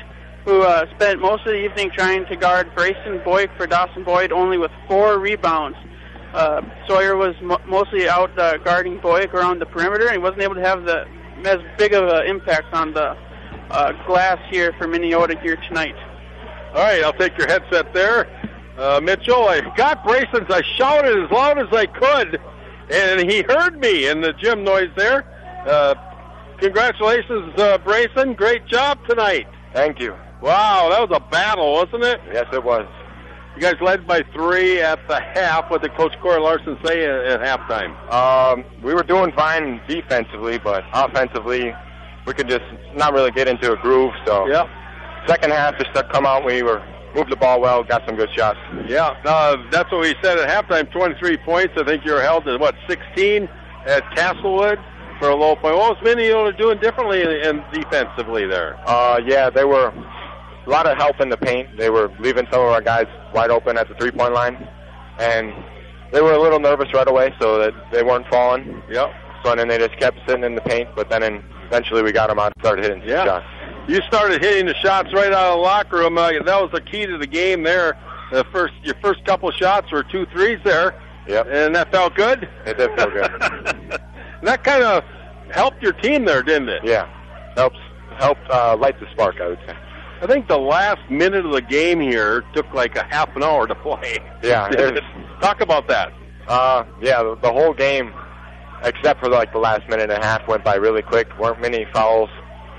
who spent most of the evening trying to guard Brayson Boyd for Dawson Boyd, only with 4 rebounds. Sawyer was mostly out guarding Boyd around the perimeter, and he wasn't able to have as big of an impact on the glass here for Minneota here tonight. All right, I'll take your headset there. Mitchell, I got Brayson's. I shouted as loud as I could, and he heard me in the gym noise there. Congratulations, Brayson. Great job tonight. Thank you. Wow, that was a battle, wasn't it? Yes, it was. You guys led by 3 at the half. What did Coach Corey Larson say at halftime? We were doing fine defensively, but offensively, we could just not really get into a groove. So, second half, just to come out, we moved the ball well, got some good shots. Yeah, that's what we said at halftime. 23 points. I think you were held to 16 at Castlewood for a low point. What was Minneota doing differently and defensively there? Yeah, they were a lot of help in the paint. They were leaving some of our guys wide open at the three-point line, and they were a little nervous right away, so that they weren't falling. Yep. So then they just kept sitting in the paint, but then eventually we got them out and started hitting some shots. You started hitting the shots right out of the locker room. That was the key to the game there. Your first couple shots were 2 threes there. Yep. And that felt good? It did feel good. That kind of helped your team there, didn't it? Yeah. Helped light the spark, I would say. I think the last minute of the game here took like a half an hour to play. Yeah. Talk about that. Yeah, the whole game, except for like the last minute and a half, went by really quick. Weren't many fouls.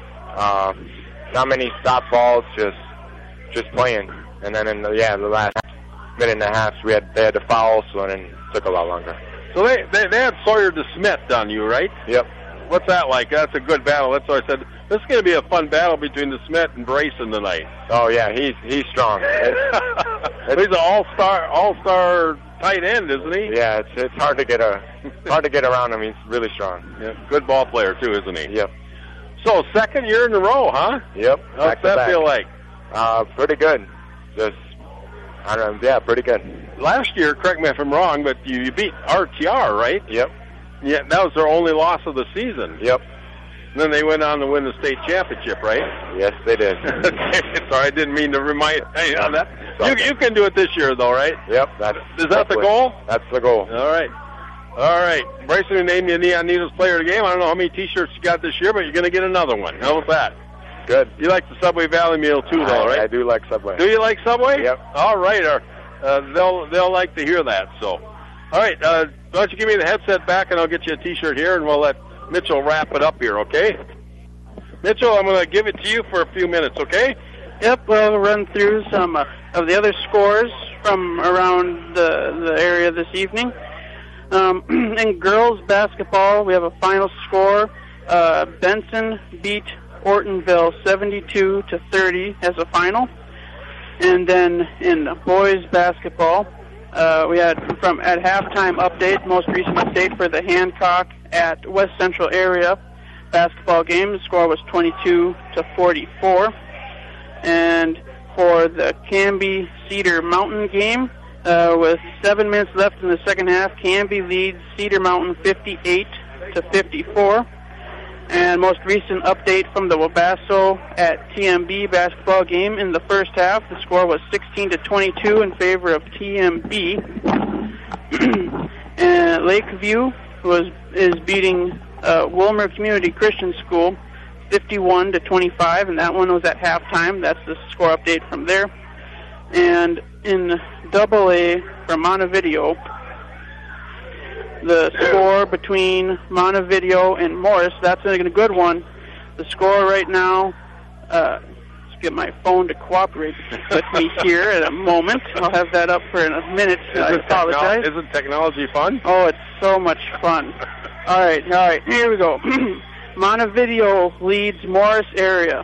Not many stop balls, just playing. And then in the last minute and a half, they had to foul, so then it took a lot longer. So they had Sawyer DeSmith on you, right? Yep. What's that like? That's a good battle. That's why I said this is going to be a fun battle between DeSmith and Brayson tonight. Oh yeah, he's strong. He's an all-star tight end, isn't he? Yeah, it's hard to get around him. He's really strong. Yeah, good ball player too, isn't he? Yep. So second year in a row, huh? Yep. How's that feel like? Pretty good. Pretty good. Last year, correct me if I'm wrong, but you beat RTR, right? Yep. Yeah, that was their only loss of the season. Yep. And then they went on to win the state championship, right? Yes, they did. Sorry, I didn't mean to remind you on that. You can do it this year, though, right? Yep. Is that the goal? That's the goal. All right. Brayson named you Neon Needles Player of the Game. I don't know how many T-shirts you got this year, but you're going to get another one. How about that? Good. You like the Subway Valley meal, too, though, right? I do like Subway. Do you like Subway? Yep. All right. They'll like to hear that, so. All right, why don't you give me the headset back, and I'll get you a T-shirt here, and we'll let Mitchell wrap it up here, okay? Mitchell, I'm going to give it to you for a few minutes, okay? Yep, we'll run through some of the other scores from around the area this evening. In girls basketball, we have a final score. Benson beat Ortonville 72-30 as a final. And then in boys basketball, we had at halftime update, most recent update for the Hancock at West Central area basketball game. The score was 22-44. And for the Canby Cedar Mountain game, with 7 minutes left in the second half, Canby leads Cedar Mountain 58-54. And most recent update from the Wabasso at TMB basketball game in the first half, the score was 16-22 in favor of TMB. And Lakeview is beating Wilmer Community Christian School 51-25, and that one was at halftime. That's the score update from there. And in AA from Montevideo, the score between Montevideo and Morris, that's a good one. The score right now, let's get my phone to cooperate with me here in a moment. I'll have that up for a minute. I apologize. Isn't technology fun? Oh, it's so much fun. All right, here we go. Montevideo leads Morris area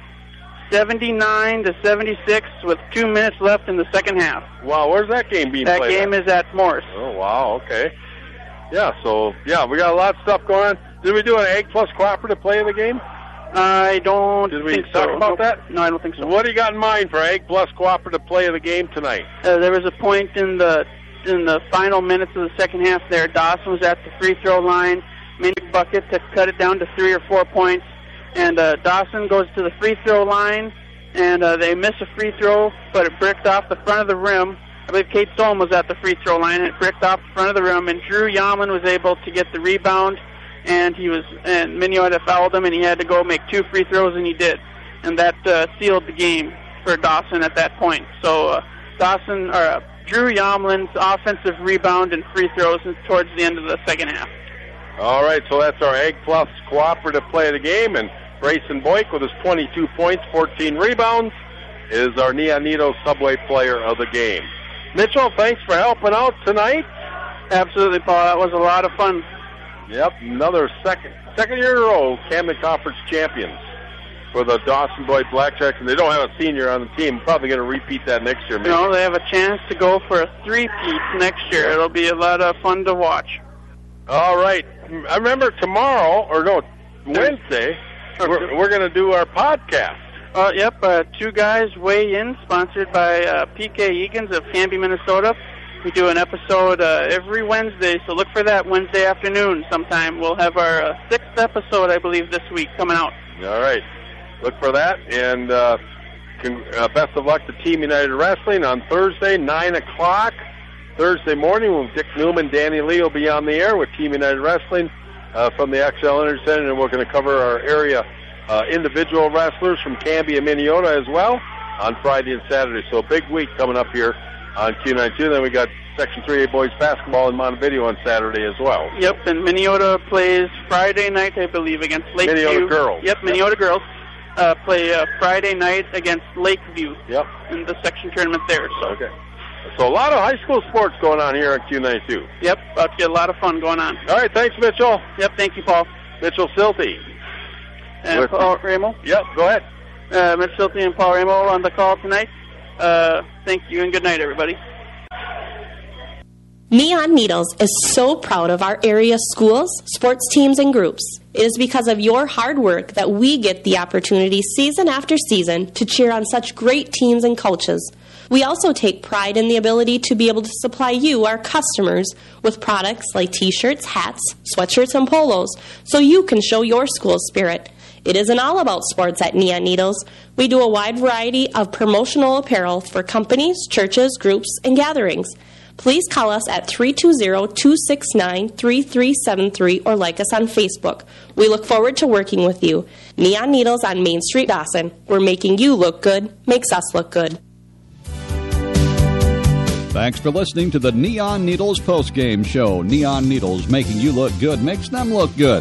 79-76 with 2 minutes left in the second half. Wow, where's that game being played? That game is at Morris. Oh, wow, okay. Yeah, we got a lot of stuff going on. Did we do an Egg Plus cooperative play of the game? I don't think so. Did we talk about that? No, I don't think so. What do you got in mind for Egg Plus cooperative play of the game tonight? There was a point in the final minutes of the second half there. Dawson was at the free throw line, made a bucket to cut it down to 3 or 4 points. And Dawson goes to the free throw line, and they missed a free throw, but it bricked off the front of the rim. I believe Kate Stolm was at the free throw line, and it bricked off the front of the rim, and Drew Yamlin was able to get the rebound, and Minneota fouled him, and he had to go make 2 free throws, and he did. And that sealed the game for Dawson at that point. So Drew Yamlin's offensive rebound and free throws towards the end of the second half. All right, so that's our Ag Plus cooperative play of the game, and Grayson Boyk with his 22 points, 14 rebounds, is our Neon Needles Subway player of the game. Mitchell, thanks for helping out tonight. Absolutely, Paul. That was a lot of fun. Yep, another second year in a row, Camden Conference champions for the Dawson Boyd Blackjacks, and they don't have a senior on the team. Probably going to repeat that next year, maybe. No, they have a chance to go for a 3-peat next year. It'll be a lot of fun to watch. All right. I remember Wednesday, we're going to do our podcast. Yep, 2 Guys Weigh In, sponsored by PK Egan's of Canby, Minnesota. We do an episode every Wednesday, so look for that Wednesday afternoon sometime. We'll have our 6th episode, I believe, this week coming out. All right. Look for that, and best of luck to Team United Wrestling on Thursday, 9 o'clock. Thursday morning, with Dick Newman, Danny Lee will be on the air with Team United Wrestling from the XL Energy Center, and we're going to cover our area individual wrestlers from Canby and Minneota as well on Friday and Saturday. So a big week coming up here on Q92. Then we got Section 3A boys basketball in Montevideo on Saturday as well. Yep, and Minneota plays Friday night, I believe, against Lakeview. Minneota girls. Yep, Minneota girls play Friday night against Lakeview. Yep. In the section tournament there. So. Okay. So a lot of high school sports going on here on Q92. Yep, about to get a lot of fun going on. All right, thanks, Mitchell. Yep, thank you, Paul. Mitchell Silty. And Paul Ramo? Yep, go ahead. Mitch Silty and Paul Ramo on the call tonight. Thank you and good night, everybody. Neon Needles is so proud of our area schools, sports teams, and groups. It is because of your hard work that we get the opportunity season after season to cheer on such great teams and coaches. We also take pride in the ability to be able to supply you, our customers, with products like t-shirts, hats, sweatshirts, and polos, so you can show your school spirit. It isn't all about sports at Neon Needles. We do a wide variety of promotional apparel for companies, churches, groups, and gatherings. Please call us at 320-269-3373 or like us on Facebook. We look forward to working with you. Neon Needles on Main Street, Dawson. We're making you look good, makes us look good. Thanks for listening to the Neon Needles postgame show. Neon Needles, making you look good makes them look good.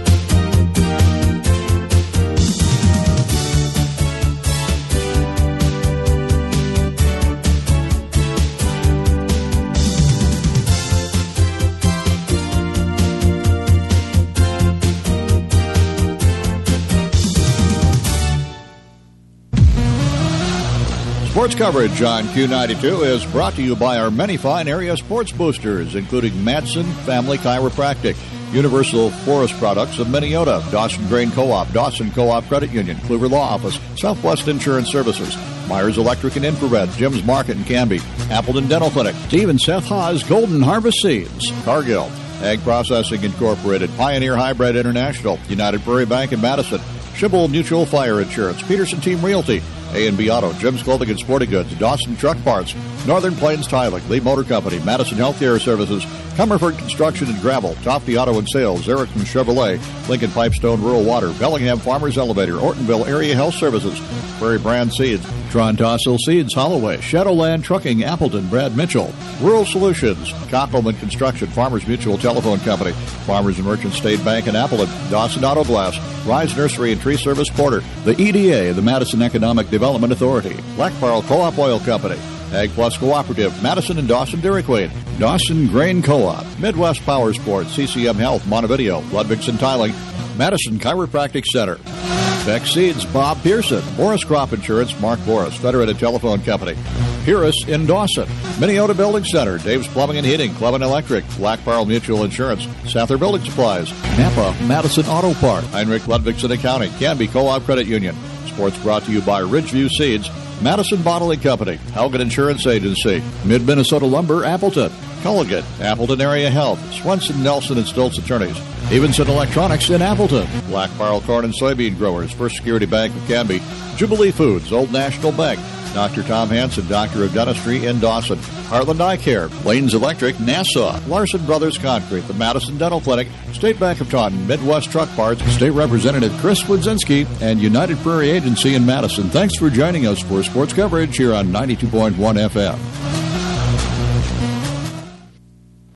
Sports coverage on Q92 is brought to you by our many fine area sports boosters, including Madsen Family Chiropractic, Universal Forest Products of Minneota, Dawson Grain Co-op, Dawson Co-op Credit Union, Kluver Law Office, Southwest Insurance Services, Myers Electric and Infrared, Jim's Market in Canby, Appleton Dental Clinic, Steve and Seth Haas Golden Harvest Seeds, Cargill, Ag Processing Incorporated, Pioneer Hybrid International, United Prairie Bank in Madison, Schibble Mutual Fire Insurance, Peterson Team Realty, A&B Auto, Jim's Clothing and Sporting Goods, Dawson Truck Parts, Northern Plains Tiling, Lee Motor Company, Madison Healthcare Services, Comerford Construction and Gravel, Toffty Auto and Sales, Erickson Chevrolet, Lincoln Pipestone Rural Water, Bellingham Farmers Elevator, Ortonville Area Health Services, Prairie Brand Seeds, Tron-Tossil Seeds, Holloway, Shadowland Trucking, Appleton, Brad Mitchell, Rural Solutions, Koppelman Construction, Farmers Mutual Telephone Company, Farmers and Merchant State Bank in Appleton, Dawson Auto Glass, Rise Nursery and Tree Service Porter, the EDA, the Madison Economic Development Authority, Black Pearl Co-op Oil Company, Ag Plus Cooperative, Madison and Dawson Dairy Queen, Dawson Grain Co-op, Midwest Power Sports, CCM Health, Montevideo, Ludwigson Tiling, Madison Chiropractic Center, Beck Seeds, Bob Pearson, Morris Crop Insurance, Mark Morris, Federated Telephone Company, Purus in Dawson, Minneota Building Center, Dave's Plumbing and Heating, Clevin Electric, Black Pearl Mutual Insurance, Sather Building Supplies, Napa, Madison Auto Part, Heinrich Ludwigson Accounting, Canby Co-op Credit Union. Sports brought to you by Ridgeview Seeds, Madison Bottling Company, Helget Insurance Agency, Mid-Minnesota Lumber, Appleton, Culligan, Appleton Area Health, Swenson, Nelson, and Stoltz Attorneys, Evenson Electronics in Appleton, Black Barrel Corn and Soybean Growers, First Security Bank of Canby, Jubilee Foods, Old National Bank, Dr. Tom Hansen, Doctor of Dentistry in Dawson, Heartland Eye Care, Lanes Electric, Nassau, Larson Brothers Concrete, the Madison Dental Clinic, State Bank of Taunton, Midwest Truck Parts, State Representative Chris Wodzinski, and United Prairie Agency in Madison. Thanks for joining us for sports coverage here on 92.1 FM.